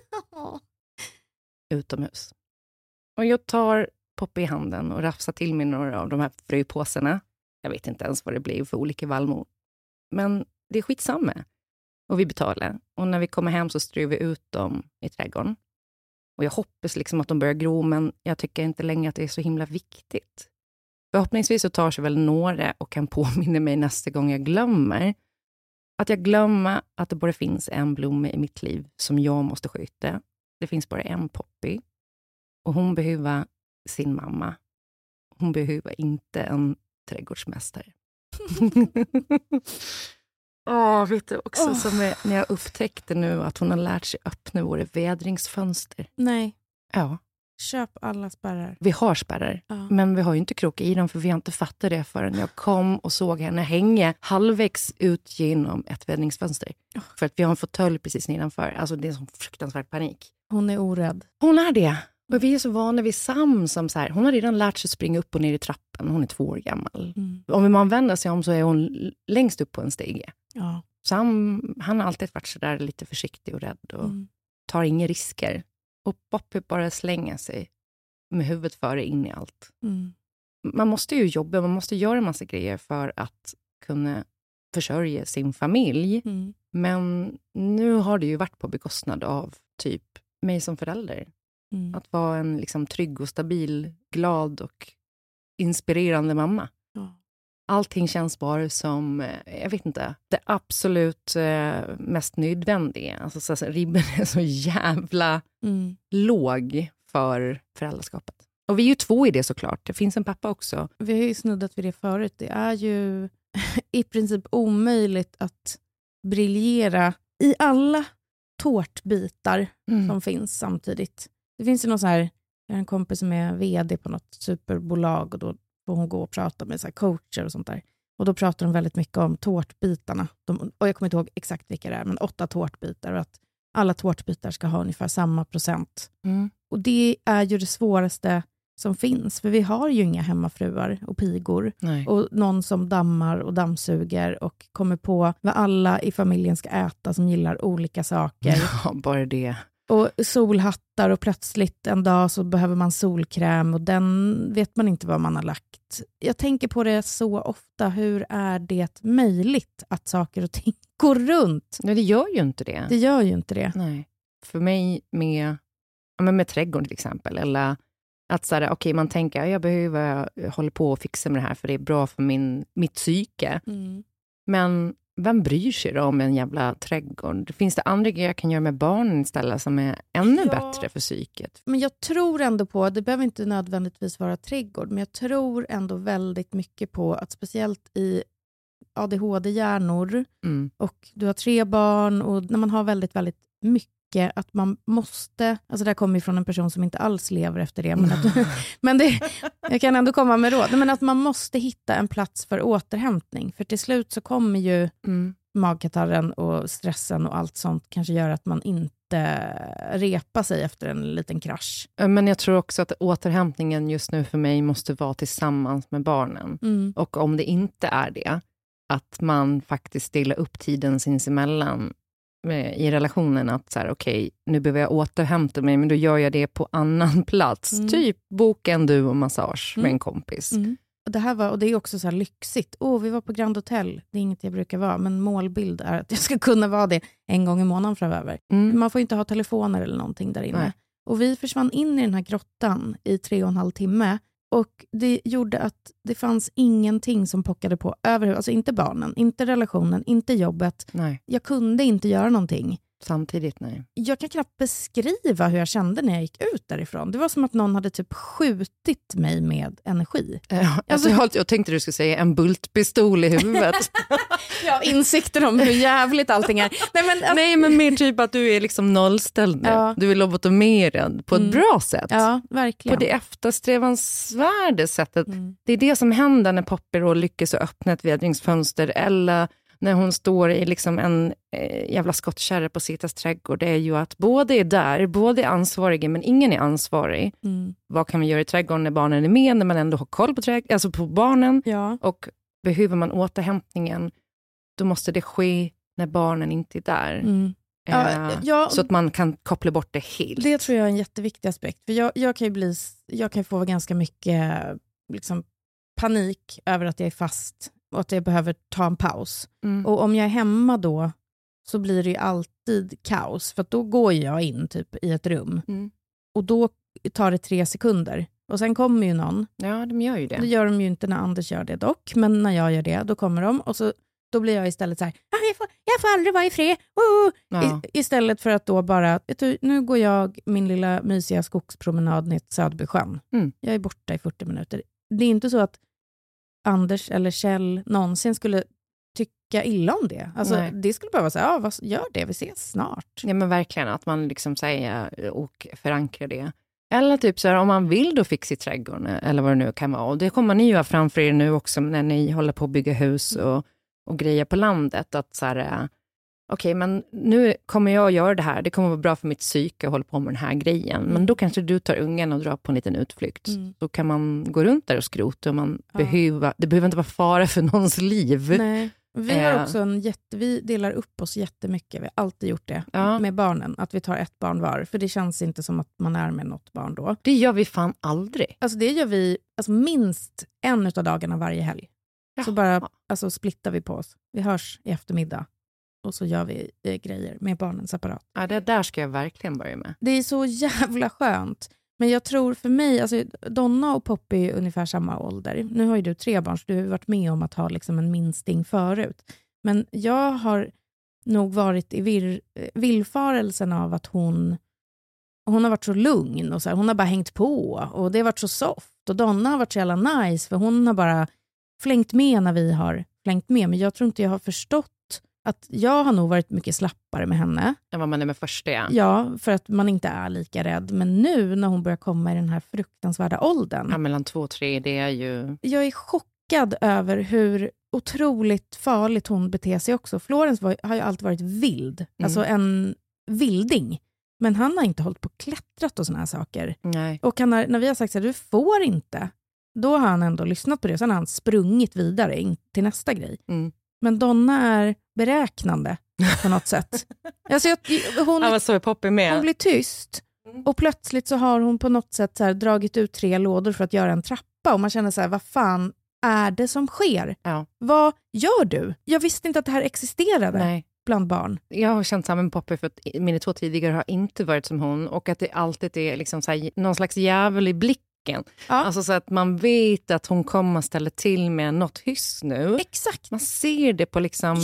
Utomhus. Och jag tar Poppy i handen och rafsar till mig några av de här fröpåsarna. Jag vet inte ens vad det blev för olika vallmor. Men det är skitsamma. Och vi betalar. Och när vi kommer hem så strör vi ut dem i trädgården. Och jag hoppas liksom att de börjar gro, men jag tycker inte längre att det är så himla viktigt. Förhoppningsvis så tar sig väl några och kan påminna mig nästa gång jag glömmer. Att jag glömmer att det bara finns en blomma i mitt liv som jag måste sköta. Det finns bara en Poppy. Och hon behöver sin mamma. hon behöver inte en trädgårdsmästare. Vet du också som när jag upptäckte nu att hon har lärt sig öppna våra vädringsfönster. Nej. Ja. Köp alla spärrar. Vi har spärrar, men vi har ju inte krok i dem för vi har inte fattat det förrän jag kom och såg henne hänga halvvägs ut genom ett vädringsfönster. För att vi har en fåtölj precis nedanför. Alltså det är en sån fruktansvärd panik. Hon är orädd. Hon är det. Och vi är så vana vid Sam som så här, hon har redan lärt sig springa upp och ner i trappen. Hon är 2 år gammal. Om man vänder sig om så är hon längst upp på en stege. Ja. Sam, han har alltid varit så där lite försiktig och rädd och tar inga risker. Och Poppy bara slänger sig med huvudet före in i allt. Man måste ju jobba, man måste göra en massa grejer för att kunna försörja sin familj. Men nu har det ju varit på bekostnad av typ mig som förälder. Att vara en liksom trygg och stabil, glad och inspirerande mamma. Allting känns bara som, jag vet inte, det absolut mest nödvändiga. Alltså så ribben är så jävla låg för föräldraskapet. Och vi är ju 2 i det såklart. Det finns en pappa också. Vi har ju snuddat vid det förut. Det är ju i princip omöjligt att briljera i alla tårtbitar som finns samtidigt. Det finns ju någon så här, jag har en kompis som är vd på något superbolag och då får hon gå och prata med så här coacher och sånt där. Och då pratar de väldigt mycket om tårtbitarna. Och jag kommer inte ihåg exakt vilka det är, men 8 tårtbitar och att alla tårtbitar ska ha ungefär samma procent. Och det är ju det svåraste som finns. För vi har ju inga hemmafruar och pigor. Nej. Och någon som dammar och dammsuger och kommer på vad alla i familjen ska äta som gillar olika saker. Ja, bara det. Och solhattar och plötsligt en dag så behöver man solkräm och den vet man inte vad man har lagt. Jag tänker på det så ofta. Hur är det möjligt att saker och ting går runt? Nej, det gör ju inte det. Det gör ju inte det. Nej. För mig med trädgården till exempel. Eller att så här, okej, man tänker jag behöver hålla på och fixa med det här för det är bra för mitt psyke. Men vem bryr sig då om en jävla trädgård? Finns det andra grejer jag kan göra med barnen istället som är ännu bättre för psyket? Men jag tror ändå på, det behöver inte nödvändigtvis vara trädgård, men jag tror ändå väldigt mycket på att speciellt i ADHD-hjärnor och du har 3 barn och när man har väldigt, väldigt mycket att man måste, alltså det här kommer ju från en person som inte alls lever efter det, men jag kan ändå komma med råd, men att man måste hitta en plats för återhämtning, för till slut så kommer ju magkatarren och stressen och allt sånt kanske gör att man inte repar sig efter en liten krasch. Men jag tror också att återhämtningen just nu för mig måste vara tillsammans med barnen. Och om det inte är det, att man faktiskt delar upp tiden sinsemellan i relationen, att så här, okej, nu behöver jag återhämta mig, men då gör jag det på annan plats. Typ boka en duo och massage med en kompis. Och det är också så här lyxigt. Vi var på Grand Hotel. Det är inget jag brukar vara, men målbild är att jag ska kunna vara det en gång i månaden framöver. Man får inte ha telefoner eller någonting där inne. Nej. Och vi försvann in i den här grottan i 3,5 timme. Och det gjorde att det fanns ingenting som pockade på överhuvud. Alltså inte barnen, inte relationen, inte jobbet. Nej. Jag kunde inte göra någonting. Samtidigt, nej. Jag kan knappt beskriva hur jag kände när jag gick ut därifrån. Det var som att någon hade typ skjutit mig med energi. Jag tänkte du skulle säga en bultpistol i huvudet. Ja, insikter om hur jävligt allting är. Nej, men mer typ att du är liksom nollställd nu. Ja. Du är lobotomerad på ett bra sätt. Ja, verkligen. På det eftersträvansvärda sättet. Det är det som händer när Poppy då lyckas öppna ett vädringsfönster eller när hon står i liksom en jävla skottkärra på Citas trädgård. Det är ju att båda är där, båda är ansvariga men ingen är ansvarig. Vad kan man göra i trädgården när barnen är med, när man ändå har koll på alltså på barnen? Ja. Och behöver man återhämtningen, då måste det ske när barnen inte är där. Så att man kan koppla bort det helt. Det tror jag är en jätteviktig aspekt. För jag kan få ganska mycket liksom, panik över att jag är fast och att jag behöver ta en paus. Och om jag är hemma då så blir det ju alltid kaos. För att då går jag in typ i ett rum. Och då tar det 3 sekunder. Och sen kommer ju någon. Ja, de gör ju det. Det gör de ju inte när Anders gör det dock. Men när jag gör det, då kommer de. Och så, då blir jag istället så här, jag får aldrig vara i fred. Ja. Istället för att då bara, nu går jag min lilla mysiga skogspromenad ner till Söderbysjön. Jag är borta i 40 minuter. det är inte så att Anders eller Kjell någonsin skulle tycka illa om det. Alltså, det skulle bara vara så här, gör det, vi ses snart. Ja, men verkligen att man liksom säger och förankrar det. Eller typ så här, om man vill då fixa i trädgården eller vad det nu kan vara. Och det kommer ni ju ha framför er nu också när ni håller på att bygga hus och grejer på landet. Att så här, okej, men nu kommer jag att göra det här. Det kommer vara bra för mitt psyke att hålla på med den här grejen. Men då kanske du tar ungen och drar på en liten utflykt. Då kan man gå runt där och skrota. Och det behöver inte vara fara för någons liv. Nej. Vi har också vi delar upp oss jättemycket. Vi har alltid gjort det med barnen. Att vi tar ett barn var. För det känns inte som att man är med något barn då. Det gör vi fan aldrig. Alltså det gör vi minst en av dagarna varje helg. Så bara splittar vi på oss. Vi hörs i eftermiddag. Och så gör vi grejer med barnen separat. Ja, det där ska jag verkligen börja med. Det är så jävla skönt. Men jag tror för mig, alltså Donna och Poppy är ungefär samma ålder. Nu har ju du 3 barn så du har varit med om att ha liksom en minsting förut. Men jag har nog varit i villfarelsen av att hon har varit så lugn och så här, hon har bara hängt på och det har varit så soft. Och Donna har varit så jävla nice för hon har bara flängt med när vi har flängt med. Men jag tror inte jag har förstått att jag har nog varit mycket slappare med henne. Än vad man är med första. Ja, för att man inte är lika rädd. Men nu när hon börjar komma i den här fruktansvärda åldern. Ja, mellan 2 och 3, det är ju... Jag är chockad över hur otroligt farligt hon beter sig också. Florence har ju alltid varit vild. Alltså en vilding. Men han har inte hållit på klättrat och såna här saker. Nej. Och när vi har sagt att du får inte. Då har han ändå lyssnat på det. Sen har han sprungit vidare till nästa grej. Men Donna är beräknande på något sätt. Alltså hon, så är Poppy med. Hon blir tyst. Och plötsligt så har hon på något sätt så här dragit ut 3 lådor för att göra en trappa. Och man känner så här, vad fan är det som sker? Ja. Vad gör du? Jag visste inte att det här existerade bland barn. Jag har känt samma med Poppy för att mina 2 tidigare har inte varit som hon. Och att det alltid är liksom så här, någon slags jävel i blicken. Ja. Alltså så att man vet att hon kommer att ställa till med något hyss nu. Exakt. Man ser det på liksom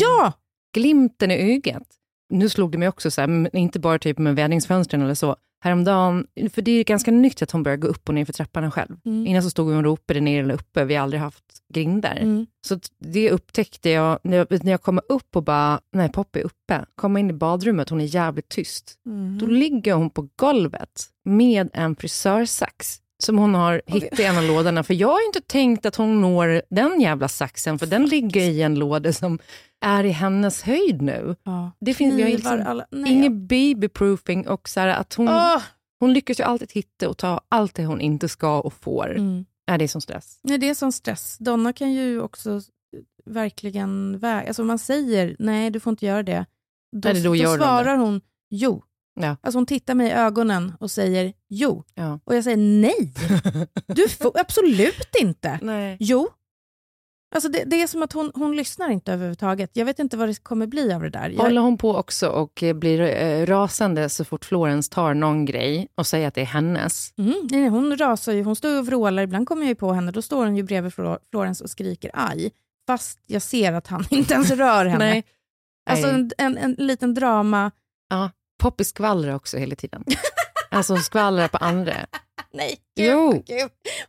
glimten i ögat. Nu slog det mig också så här, inte bara typ med vädningsfönstren eller så. Häromdagen, för det är ganska nytt att hon börjar gå upp och ner för trappan själv. Innan så stod hon och ropade ner eller uppe. Vi har aldrig haft grinder. Så det upptäckte jag när jag kommer upp och bara, nej, Poppy är uppe. Kommer in i badrummet, hon är jävligt tyst. Då ligger hon på golvet med en frisörsax. Som hon har hittat i en av lådorna. För jag har ju inte tänkt att hon når den jävla saxen. För den ligger i en låda som är i hennes höjd nu. Ja. Det finns liksom ingen babyproofing. Och så här att hon lyckas ju alltid hitta och ta allt det hon inte ska och får. Är det som stress? Nej, det är som stress. Donna kan ju också verkligen... Alltså man säger, nej du får inte göra det. Då svarar hon, jo. Ja. Alltså hon tittar mig i ögonen och säger jo. Ja. Och jag säger nej. Du får absolut inte. Nej. Jo. Alltså det är som att hon lyssnar inte överhuvudtaget. Jag vet inte vad det kommer bli av det där. Håller hon på också och blir rasande så fort Florence tar någon grej och säger att det är hennes? Nej, hon rasar ju. Hon står och vrålar. Ibland kommer jag ju på henne. Då står hon ju bredvid Florence och skriker aj. Fast jag ser att han inte ens rör henne. Nej. Alltså en liten drama. Ja. Poppy skvallrar också hela tiden. Alltså hon skvallrar på andra. Nej, gud vad kul.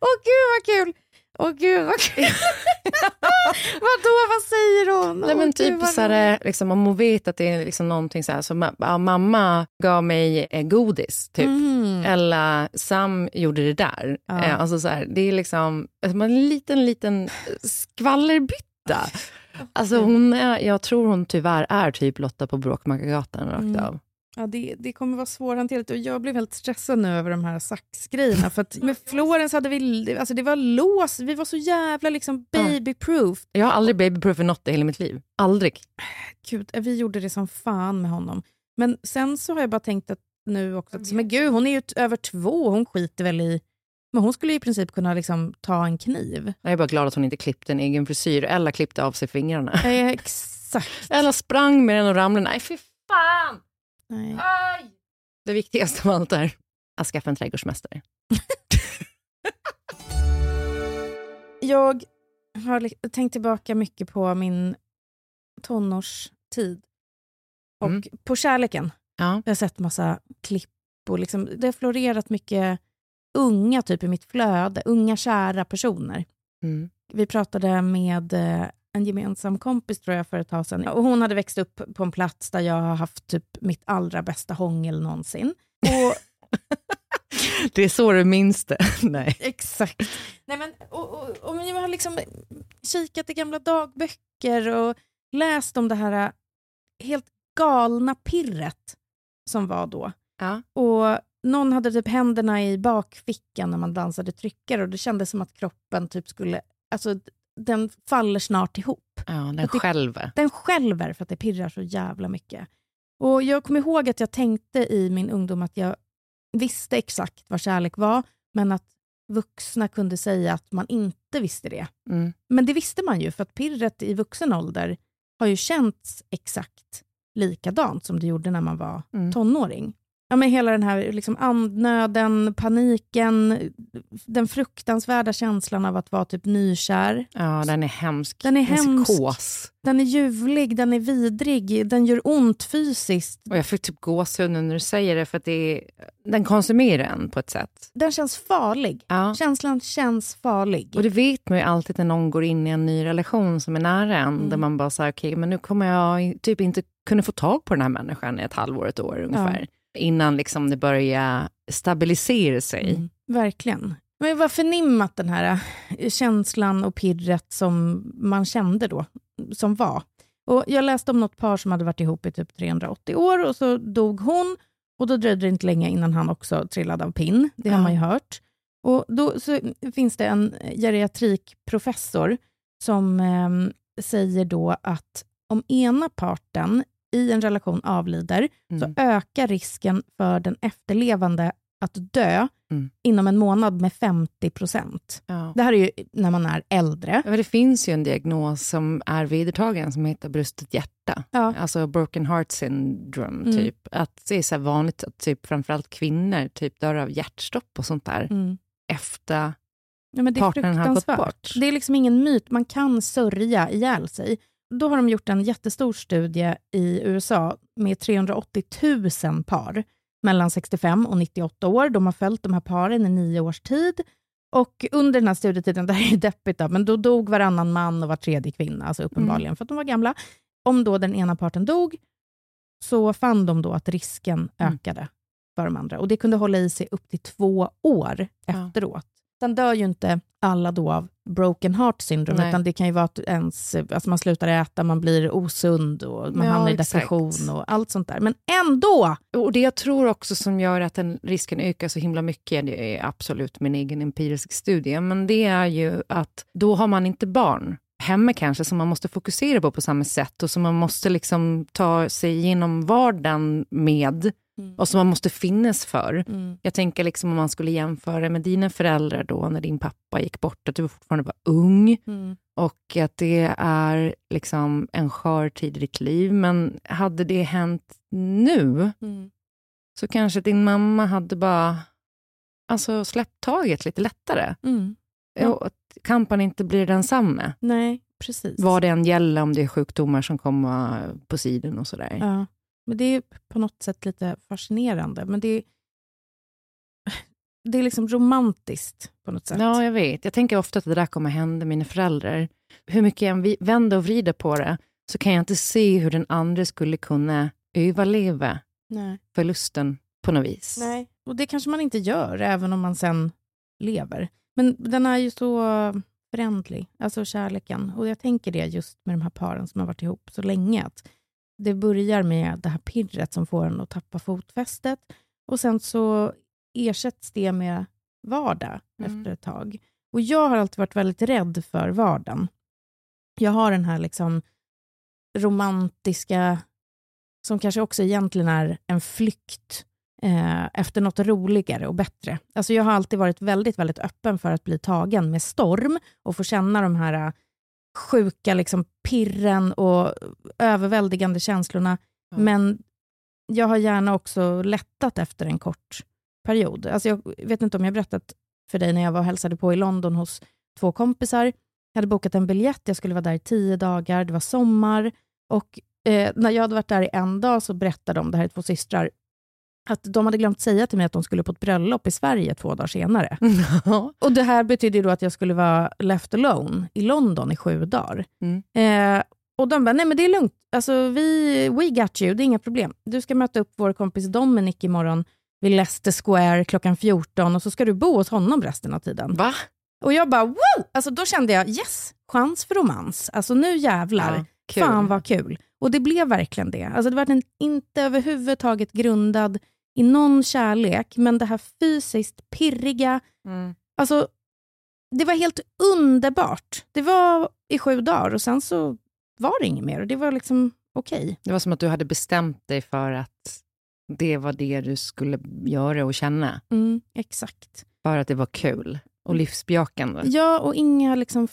Åh gud vad kul. Vad säger hon? Nej, men typ så här, liksom, om hon vet att det är liksom någonting så här, så mamma gav mig godis typ. Eller Sam gjorde det där. Alltså så här, det är liksom en liten skvallerbytta. Alltså jag tror hon tyvärr är typ Lotta på Bråkmakargatan rakt av. Ja, det kommer vara svårhanterligt och jag blev helt stressad nu över de här saxgrejerna för att med Florence hade vi, alltså det var lås, vi var så jävla liksom babyproof. Jag har aldrig babyproof för något i hela mitt liv. Aldrig. Gud, vi gjorde det som fan med honom. Men sen så har jag bara tänkt att nu också, men gud, hon är ju över 2, hon skiter väl i, men hon skulle i princip kunna liksom ta en kniv. Jag är bara glad att hon inte klippte en egen frisyr eller klippte av sig fingrarna. Exakt. Eller sprang med den och ramlade. Nej, fy fan! Nej. Aj! Det viktigaste av allt är att skaffa en trädgårdsmästare. Jag har tänkt tillbaka mycket på min tonårstid. Och på kärleken. Ja. Jag har sett massa klipp och liksom, det har florerat mycket unga typ i mitt flöde, unga kära personer. Vi pratade med en gemensam kompis tror jag för ett tag sedan. Och hon hade växt upp på en plats där jag har haft typ mitt allra bästa hångel någonsin. Och det är så du minns det. Nej. Exakt. Nej, men, och jag har liksom kikat i gamla dagböcker och läst om det här helt galna pirret som var då. Ja. Och någon hade typ händerna i bakfickan när man dansade tryckare och det kändes som att kroppen typ skulle, alltså den faller snart ihop. Ja, den skälver. Den skälver för att det pirrar så jävla mycket. Och jag kommer ihåg att jag tänkte i min ungdom att jag visste exakt vad kärlek var, men att vuxna kunde säga att man inte visste det. Men det visste man ju, för att pirret i vuxen ålder har ju känts exakt likadant som det gjorde när man var tonåring. Ja, men hela den här liksom andnöden, paniken, den fruktansvärda känslan av att vara typ nykär. Ja, den är hemsk. Den är hemsk. Psykos. Den är ljuvlig, den är vidrig, den gör ont fysiskt. Och jag fick typ gåshud när du säger det, för att den konsumerar en på ett sätt. Den känns farlig. Ja. Känslan känns farlig. Och det vet man ju alltid när någon går in i en ny relation som är nära en. Där man bara säger, okej, men nu kommer jag typ inte kunna få tag på den här människan i ett halvår, ett år ungefär. Ja. Innan liksom det börjar stabilisera sig. Verkligen. Men vad förnimmat den här känslan och pirret som man kände då, som var. Och jag läste om något par som hade varit ihop i typ 380 år och så dog hon. Och då dröjde det inte länge innan han också trillade av pinn. Det har man ju hört. Och då så finns det en geriatrikprofessor som säger då att om ena parten i en relation avlider så ökar risken för den efterlevande att dö inom en månad med 50%. Ja. Det här är ju när man är äldre. Ja, det finns ju en diagnos som är vedertagen som heter brustet hjärta. Ja. Alltså broken heart syndrome typ. Att det är så vanligt att typ framförallt kvinnor typ dör av hjärtstopp och sånt där efter partnern har gått bort. Det är liksom ingen myt. Man kan sörja ihjäl sig. Då har de gjort en jättestor studie i USA med 380 000 par mellan 65 och 98 år. De har följt de här paren i 9 års tid. Och under den här studietiden, det här är deppigt då, men då dog varannan man och var tredje kvinna, alltså uppenbarligen för att de var gamla. Om då den ena parten dog så fann de då att risken ökade för de andra. Och det kunde hålla i sig upp till 2 år efteråt. Sen dör ju inte alla då av broken heart syndrome, utan det kan ju vara att alltså man slutar äta, man blir osund och man hamnar i depression och allt sånt där. Men ändå! Och det jag tror också som gör att den risken ökar så himla mycket, det är absolut min egen empirisk studie, men det är ju att då har man inte barn hemma kanske som man måste fokusera på samma sätt och som man måste liksom ta sig igenom vardagen med och som man måste finnas för. Jag tänker liksom om man skulle jämföra med dina föräldrar då när din pappa gick bort, att du fortfarande var ung och att det är liksom en skör tid i ditt liv, men hade det hänt nu så kanske din mamma hade bara alltså släppt taget lite lättare. Och att kampen inte blir densamma. Nej, precis. Vad det än gäller, om det är sjukdomar som kommer på sidan och sådär. Ja, men det är på något sätt lite fascinerande. Men det är liksom romantiskt på något sätt. Ja, jag vet. Jag tänker ofta att det där kommer hända mina föräldrar. Hur mycket jag vänder och vrider på det så kan jag inte se hur den andra skulle kunna överleva förlusten på något vis. Nej, och det kanske man inte gör även om man sen lever. Men den är ju så förändlig, alltså kärleken. Och jag tänker det just med de här paren som har varit ihop så länge. Att det börjar med det här pirret som får en att tappa fotfästet. Och sen så ersätts det med vardag efter ett tag. Och jag har alltid varit väldigt rädd för vardagen. Jag har den här liksom romantiska, som kanske också egentligen är en flykt efter något roligare och bättre. Alltså jag har alltid varit väldigt, väldigt öppen för att bli tagen med storm och få känna de här sjuka liksom pirren och överväldigande känslorna. Men jag har gärna också lättat efter en kort period. Alltså jag vet inte om jag berättat för dig när jag var och hälsade på i London hos 2 kompisar. Jag hade bokat en biljett, jag skulle vara där i 10 dagar, det var sommar och när jag hade varit där i en dag så berättade de, det här är 2 systrar, att de hade glömt säga till mig att de skulle på ett bröllop i Sverige 2 dagar senare. Och det här betyder då att jag skulle vara left alone i London i 7 dagar. Och de bara, nej men det är lugnt. Alltså we got you, det är inga problem. Du ska möta upp vår kompis Dominic imorgon vid Leicester Square klockan 14 och så ska du bo hos honom resten av tiden. Va? Och jag bara, wow! Alltså då kände jag, yes, chans för romans. Alltså nu jävlar. Ja, fan vad kul. Och det blev verkligen det. Alltså det var inte överhuvudtaget grundad i någon kärlek, men det här fysiskt pirriga. Alltså det var helt underbart. Det var i 7 dagar och sen så var det inget mer. Och det var liksom okej. Det var som att du hade bestämt dig för att det var det du skulle göra och känna. Exakt. För att det var kul och livsbejakande. Ja, och inga liksom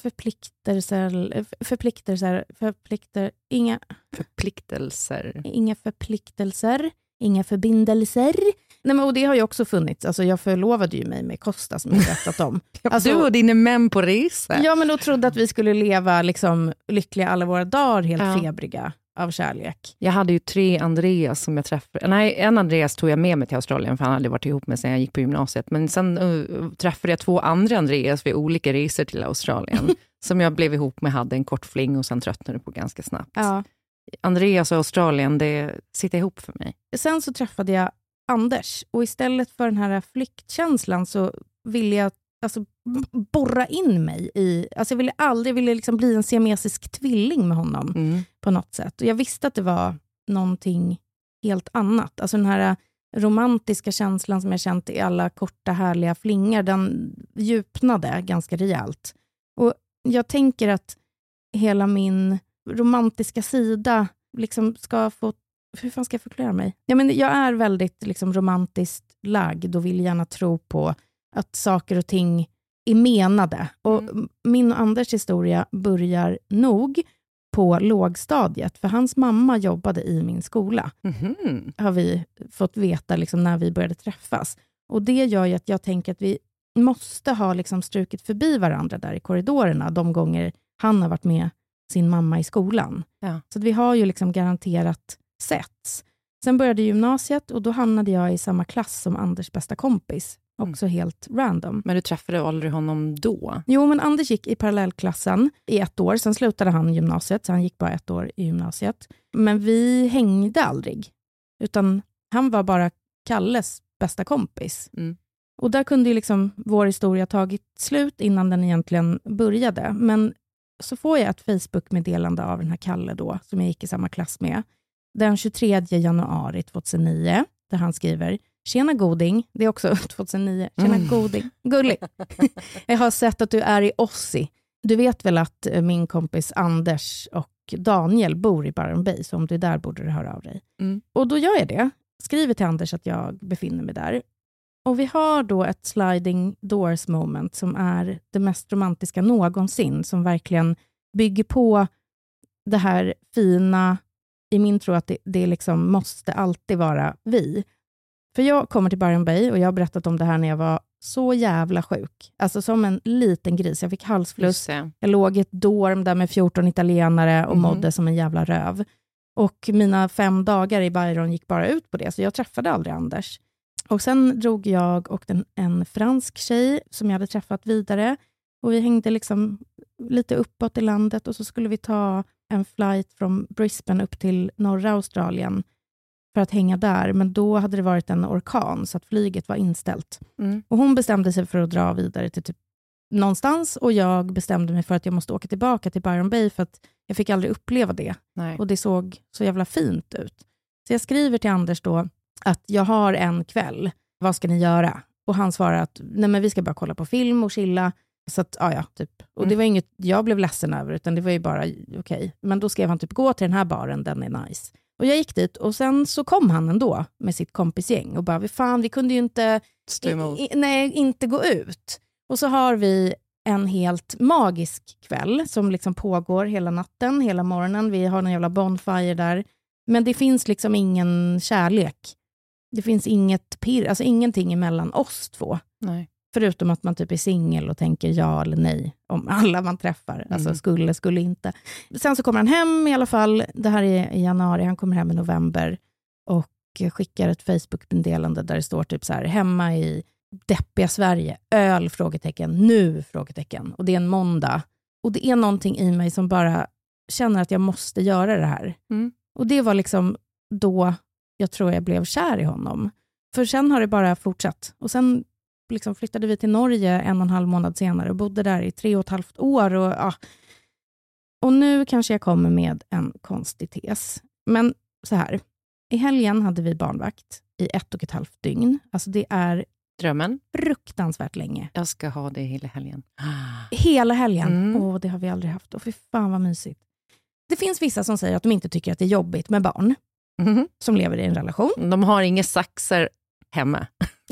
inga förbindelser. Nej, men och det har ju också funnits. Alltså jag förlovade ju mig med Costa som jag berättat om. Alltså, du och dina män på resa. Ja, men då trodde att vi skulle leva liksom lyckliga alla våra dagar, helt febriga av kärlek. Jag hade ju 3 Andreas som jag träffade. Nej, en Andreas tog jag med mig till Australien för han hade varit ihop med sen jag gick på gymnasiet. Men sen träffade jag 2 andra Andreas vid olika resor till Australien. Som jag blev ihop med, hade en kort fling och sen tröttnade på ganska snabbt. Ja. Andreas och Australien, det sitter ihop för mig. Sen så träffade jag Anders och istället för den här flyktkänslan så ville jag alltså borra in mig i, alltså jag ville liksom bli en siamesisk tvilling med honom på något sätt. Och jag visste att det var någonting helt annat. Alltså den här romantiska känslan som jag känt i alla korta härliga flingar, den djupnade ganska rejält. Och jag tänker att hela min romantiska sida liksom ska få, hur fan ska jag förklara mig? Ja, men jag är väldigt liksom romantiskt lagd och vill gärna tro på att saker och ting är menade. Och min och Anders historia börjar nog på lågstadiet. För hans mamma jobbade i min skola. Har vi fått veta liksom när vi började träffas. Och det gör ju att jag tänker att vi måste ha liksom strukit förbi varandra där i korridorerna de gånger han har varit med sin mamma i skolan. Ja. Så att vi har ju liksom garanterat setts. Sen började gymnasiet och då hamnade jag i samma klass som Anders bästa kompis. Också helt random. Men du träffade aldrig honom då? Jo, men Anders gick i parallellklassen i 1 år. Sen slutade han gymnasiet, så han gick bara 1 år i gymnasiet. Men vi hängde aldrig. Utan han var bara Kalles bästa kompis. Och där kunde ju liksom vår historia tagit slut innan den egentligen började. Men så får jag ett Facebook-meddelande av den här Kalle då, som jag gick i samma klass med. Den 23 januari 2009, där han skriver: Tjena goding, det är också 2009. Tjena goding, gullig. Jag har sett att du är i Ossi. Du vet väl att min kompis Anders och Daniel bor i Byron Bay, så om du är där borde du höra av dig. Och då gör jag det. Skriver till Anders att jag befinner mig där. Och vi har då ett sliding doors moment som är det mest romantiska någonsin, som verkligen bygger på det här fina, i min tro att det liksom måste alltid vara vi. För jag kommer till Byron Bay och jag har berättat om det här när jag var så jävla sjuk. Alltså som en liten gris. Jag fick halsfluss. Jag låg i ett dorm där med 14 italienare och mådde som en jävla röv. Och mina 5 dagar i Byron gick bara ut på det. Så jag träffade aldrig Anders. Och sen drog jag och en fransk tjej som jag hade träffat vidare. Och vi hängde liksom lite uppåt i landet. Och så skulle vi ta en flight från Brisbane upp till norra Australien för att hänga där. Men då hade det varit en orkan så att flyget var inställt. Och hon bestämde sig för att dra vidare till typ någonstans. Och jag bestämde mig för att jag måste åka tillbaka till Byron Bay för att jag fick aldrig uppleva det. Nej. Och det såg så jävla fint ut. Så jag skriver till Anders då att jag har en kväll. Vad ska ni göra? Och han svarar att nej, men vi ska bara kolla på film och chilla. Så att, ja, typ. Och det var inget jag blev ledsen över, utan det var ju bara okej. Men då skrev han typ, gå till den här baren, den är nice. Och jag gick dit och sen så kom han ändå med sitt kompisgäng och bara, vi kunde ju inte inte gå ut. Och så har vi en helt magisk kväll som liksom pågår hela natten, hela morgonen. Vi har en jävla bonfire där. Men det finns liksom ingen kärlek. Det finns inget alltså ingenting emellan oss 2. Nej. Förutom att man typ är singel och tänker ja eller nej om alla man träffar. Alltså skulle inte. Sen så kommer han hem i alla fall. Det här är i januari. Han kommer hem i november. Och skickar ett Facebook-meddelande där det står typ så här: hemma i deppiga Sverige, öl, frågetecken, nu, frågetecken. Och det är en måndag. Och det är någonting i mig som bara känner att jag måste göra det här. Och det var liksom då jag tror jag blev kär i honom. För sen har det bara fortsatt. Och sen liksom flyttade vi till Norge 1,5 månad senare och bodde där i 3,5 år. Och nu kanske jag kommer med en konstig tes. Men så här, i helgen hade vi barnvakt i 1,5 dygn. Alltså det är drömmen. Fruktansvärt länge. Jag ska ha det hela helgen. Hela helgen? Det har vi aldrig haft. Och fy fan vad mysigt. Det finns vissa som säger att de inte tycker att det är jobbigt med barn. Som lever i en relation. De har inga saxer hemma.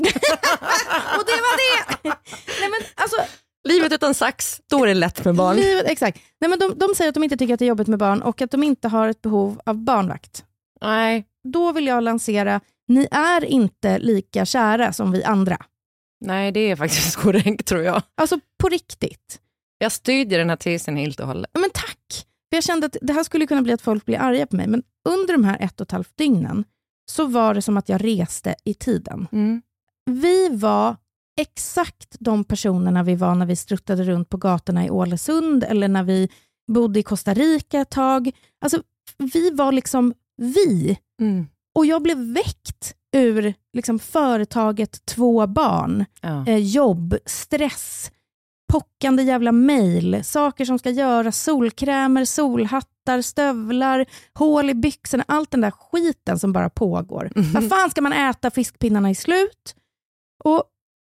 Och det var det! Nej, men alltså, livet utan sax, då är det lätt med barn. Exakt. Nej, men de säger att de inte tycker att det är jobbigt med barn och att de inte har ett behov av barnvakt. Nej. Då vill jag lansera: ni är inte lika kära som vi andra. Nej, det är faktiskt korrekt, tror jag. Alltså på riktigt. Jag stödjer den här tesen helt och hållet. Men tack! För jag kände att det här skulle kunna bli att folk blir arga på mig. Men under de här 1,5 dygnen så var det som att jag reste i tiden. Vi var exakt de personerna vi var när vi struttade runt på gatorna i Ålesund eller när vi bodde i Costa Rica ett tag. Alltså, vi var liksom vi. Och jag blev väckt ur liksom företaget 2 barn. Jobb, stress, pockande jävla mejl, saker som ska göras, solkrämer, solhattar, stövlar, hål i byxorna, allt den där skiten som bara pågår. Vad fan ska man äta fiskpinnarna i slut? Och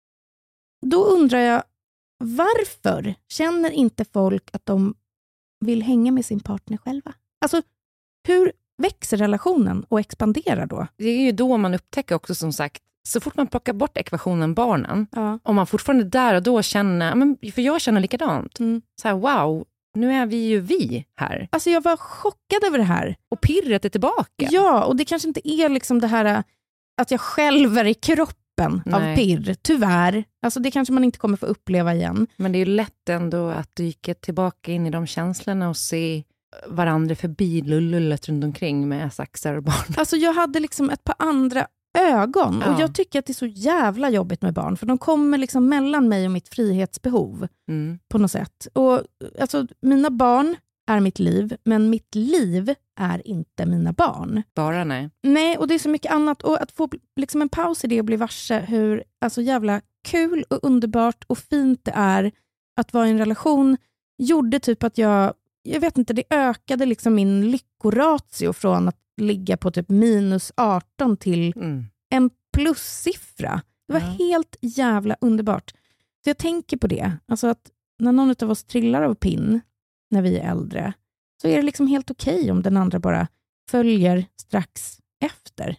då undrar jag, varför känner inte folk att de vill hänga med sin partner själva? Alltså, hur växer relationen och expanderar då? Det är ju då man upptäcker också, som sagt, så fort man plockar bort ekvationen barnen, om man fortfarande där och då känner, för jag känner likadant, så här, wow, nu är vi ju vi här. Alltså jag var chockad över det här. Och pirret är tillbaka. Ja, och det kanske inte är liksom det här att jag skälver i kroppen av pirr, tyvärr. Alltså det kanske man inte kommer få uppleva igen. Men det är ju lätt ändå att dyka tillbaka in i de känslorna och se varandra förbi lullet runt omkring med saxar och barn. Alltså jag hade liksom ett par andra ögon. Och jag tycker att det är så jävla jobbigt med barn. För de kommer liksom mellan mig och mitt frihetsbehov. På något sätt. Och alltså, mina barn är mitt liv. Men mitt liv är inte mina barn. Bara nej. Nej, och det är så mycket annat. Och att få liksom en paus i det och bli varse hur alltså, jävla kul och underbart och fint det är att vara i en relation gjorde typ att jag vet inte, det ökade liksom min lyckoratio från att ligga på typ -18 till en plussiffra. Det var helt jävla underbart. Så jag tänker på det. Alltså att när någon av oss trillar av pinn när vi är äldre så är det liksom helt okej om den andra bara följer strax efter.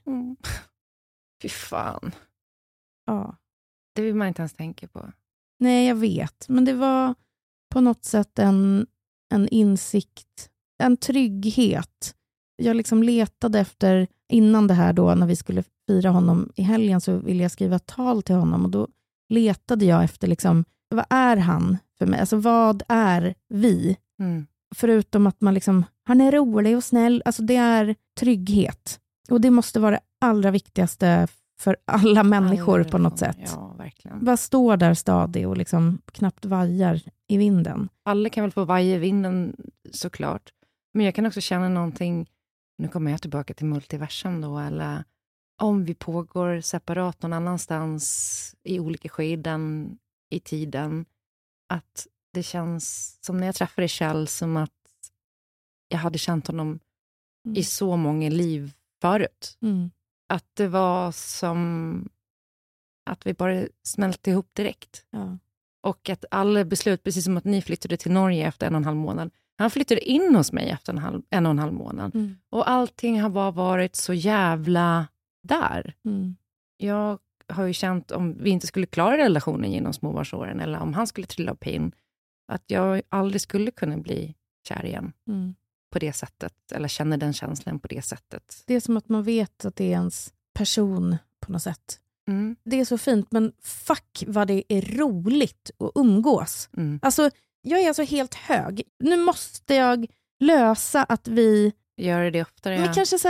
Fy fan. Ja. Det vill man inte ens tänka på. Nej, jag vet. Men det var på något sätt en insikt, en trygghet. Jag liksom letade efter, innan det här då, när vi skulle fira honom i helgen så ville jag skriva ett tal till honom och då letade jag efter liksom, vad är han för mig? Alltså vad är vi? Förutom att man liksom, han är rolig och snäll, alltså det är trygghet. Och det måste vara det allra viktigaste för alla människor på något sätt. Ja, verkligen. Vad står där stadig och liksom knappt vajar i vinden? Alla kan väl få vaja i vinden såklart. Men jag kan också känna någonting, nu kommer jag tillbaka till multiversum då, eller om vi pågår separat någon annanstans i olika skeden i tiden, att det känns som när jag träffade Kjell som att jag hade känt honom i så många liv förut. Att det var som att vi bara smälte ihop direkt. Ja. Och att alla beslut, precis som att ni flyttade till Norge efter 1,5 månad. Han flyttade in hos mig efter 1,5 månad. Och allting har bara varit så jävla där. Jag har ju känt, om vi inte skulle klara relationen genom småbarnsåren, eller om han skulle trilla av pinn, att jag aldrig skulle kunna bli kär igen på det sättet. Eller känner den känslan på det sättet. Det är som att man vet att det är ens person på något sätt. Det är så fint, men fuck vad det är roligt att umgås. Alltså, jag är alltså helt hög. Nu måste jag lösa att vi gör det oftare. Men kanske så här,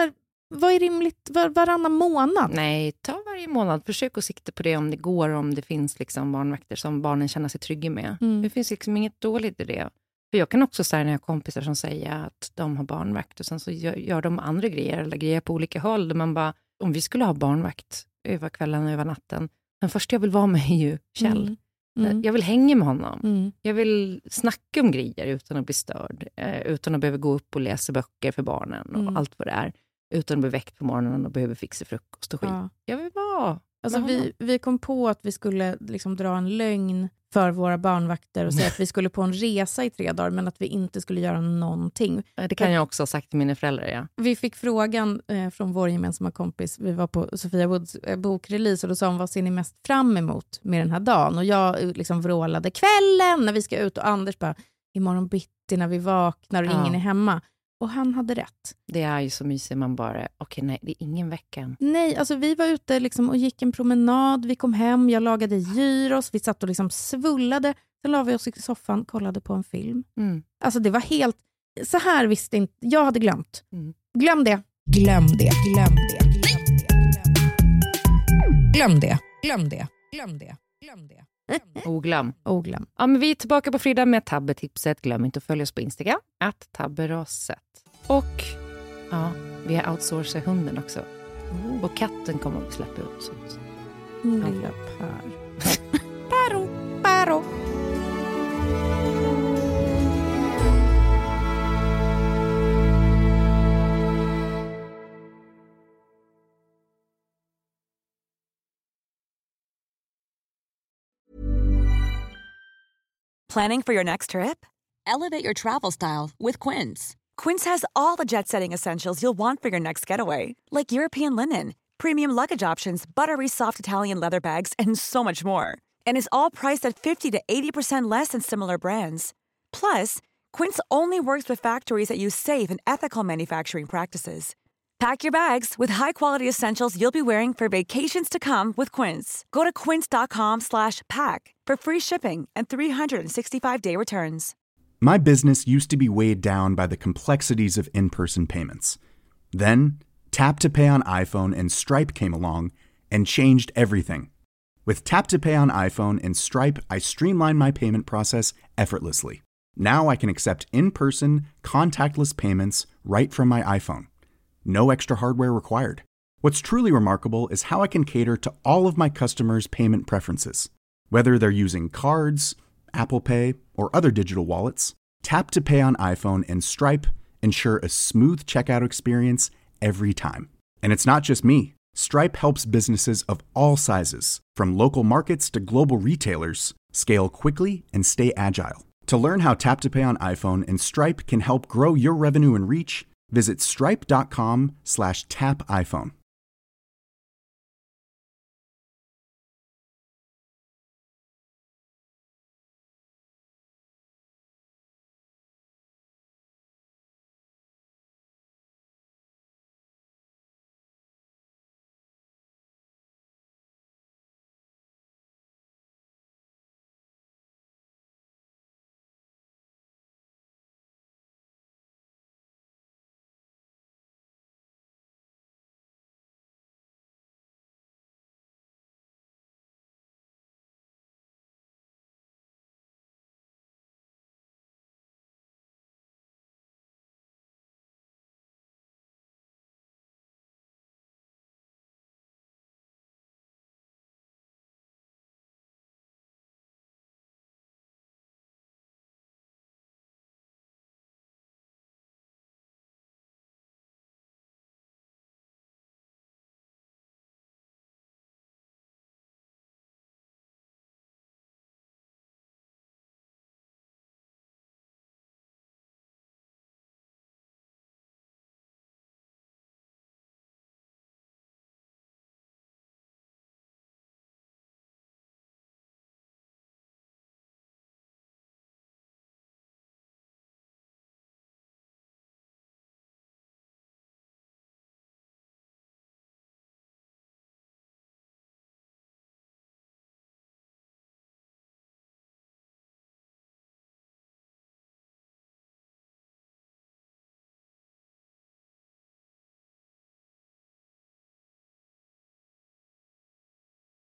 vad är rimligt varannan månad? Nej, ta varje månad. Försök att sikta på det om det går, om det finns liksom barnvakter som barnen känner sig trygga med. Det finns liksom inget dåligt i det. För jag kan också säga när jag har kompisar som säger att de har barnvakt och sen så gör de andra grejer eller grejer på olika håll. Där man bara, om vi skulle ha barnvakt över kvällen och över natten, den första jag vill vara med är ju Kjell. Jag vill hänga med honom. Jag vill snacka om grejer utan att bli störd. Utan att behöva gå upp och läsa böcker för barnen och allt vad det är. Utan att bli väckt på morgonen och behöva fixa frukost och skit. Ja. Jag vill vara. Alltså vi kom på att vi skulle liksom dra en lögn för våra barnvakter och säga att vi skulle på en resa i 3 dagar men att vi inte skulle göra någonting. Det kan jag också ha sagt till mina föräldrar, ja. Vi fick frågan från vår gemensamma kompis. Vi var på Sofia Woods bokrelease och då sa hon, vad ser ni mest fram emot med den här dagen? Och jag liksom vrålade kvällen när vi ska ut och Anders bara, imorgon bitti när vi vaknar och ingen är hemma. Och han hade rätt. Det är ju så mysigt, man bara, okej, nej, det är ingen vecka. Nej, alltså vi var ute liksom och gick en promenad, vi kom hem, jag lagade gyros, vi satt och liksom svullade. Sen la vi oss i soffan, kollade på en film. Alltså det var helt, så här visste inte, jag hade glömt. Glöm det. Glöm det, glöm det, glöm det. Glöm det, glöm det, glöm det, glöm det. Oglöm. Ja, men vi är tillbaka på fredag med tabbetipset. Glöm inte att följa oss på Instagram @tabberaset. Och ja, vi har outsourcat hunden också. Och katten kommer att släppa ut. Lilla Paro. Planning for your next trip? Elevate your travel style with Quince. Quince has all the jet-setting essentials you'll want for your next getaway, like European linen, premium luggage options, buttery soft Italian leather bags, and so much more. And is all priced at 50 to 80% less than similar brands. Plus, Quince only works with factories that use safe and ethical manufacturing practices. Pack your bags with high-quality essentials you'll be wearing for vacations to come with Quince. Go to quince.com/pack for free shipping and 365-day returns. My business used to be weighed down by the complexities of in-person payments. Then, Tap to Pay on iPhone and Stripe came along and changed everything. With Tap to Pay on iPhone and Stripe, I streamlined my payment process effortlessly. Now I can accept in-person, contactless payments right from my iPhone. No extra hardware required. What's truly remarkable is how I can cater to all of my customers' payment preferences. Whether they're using cards, Apple Pay, or other digital wallets, Tap to Pay on iPhone and Stripe ensure a smooth checkout experience every time. And it's not just me. Stripe helps businesses of all sizes, from local markets to global retailers, scale quickly and stay agile. To learn how Tap to Pay on iPhone and Stripe can help grow your revenue and reach, visit stripe.com/tapiphone.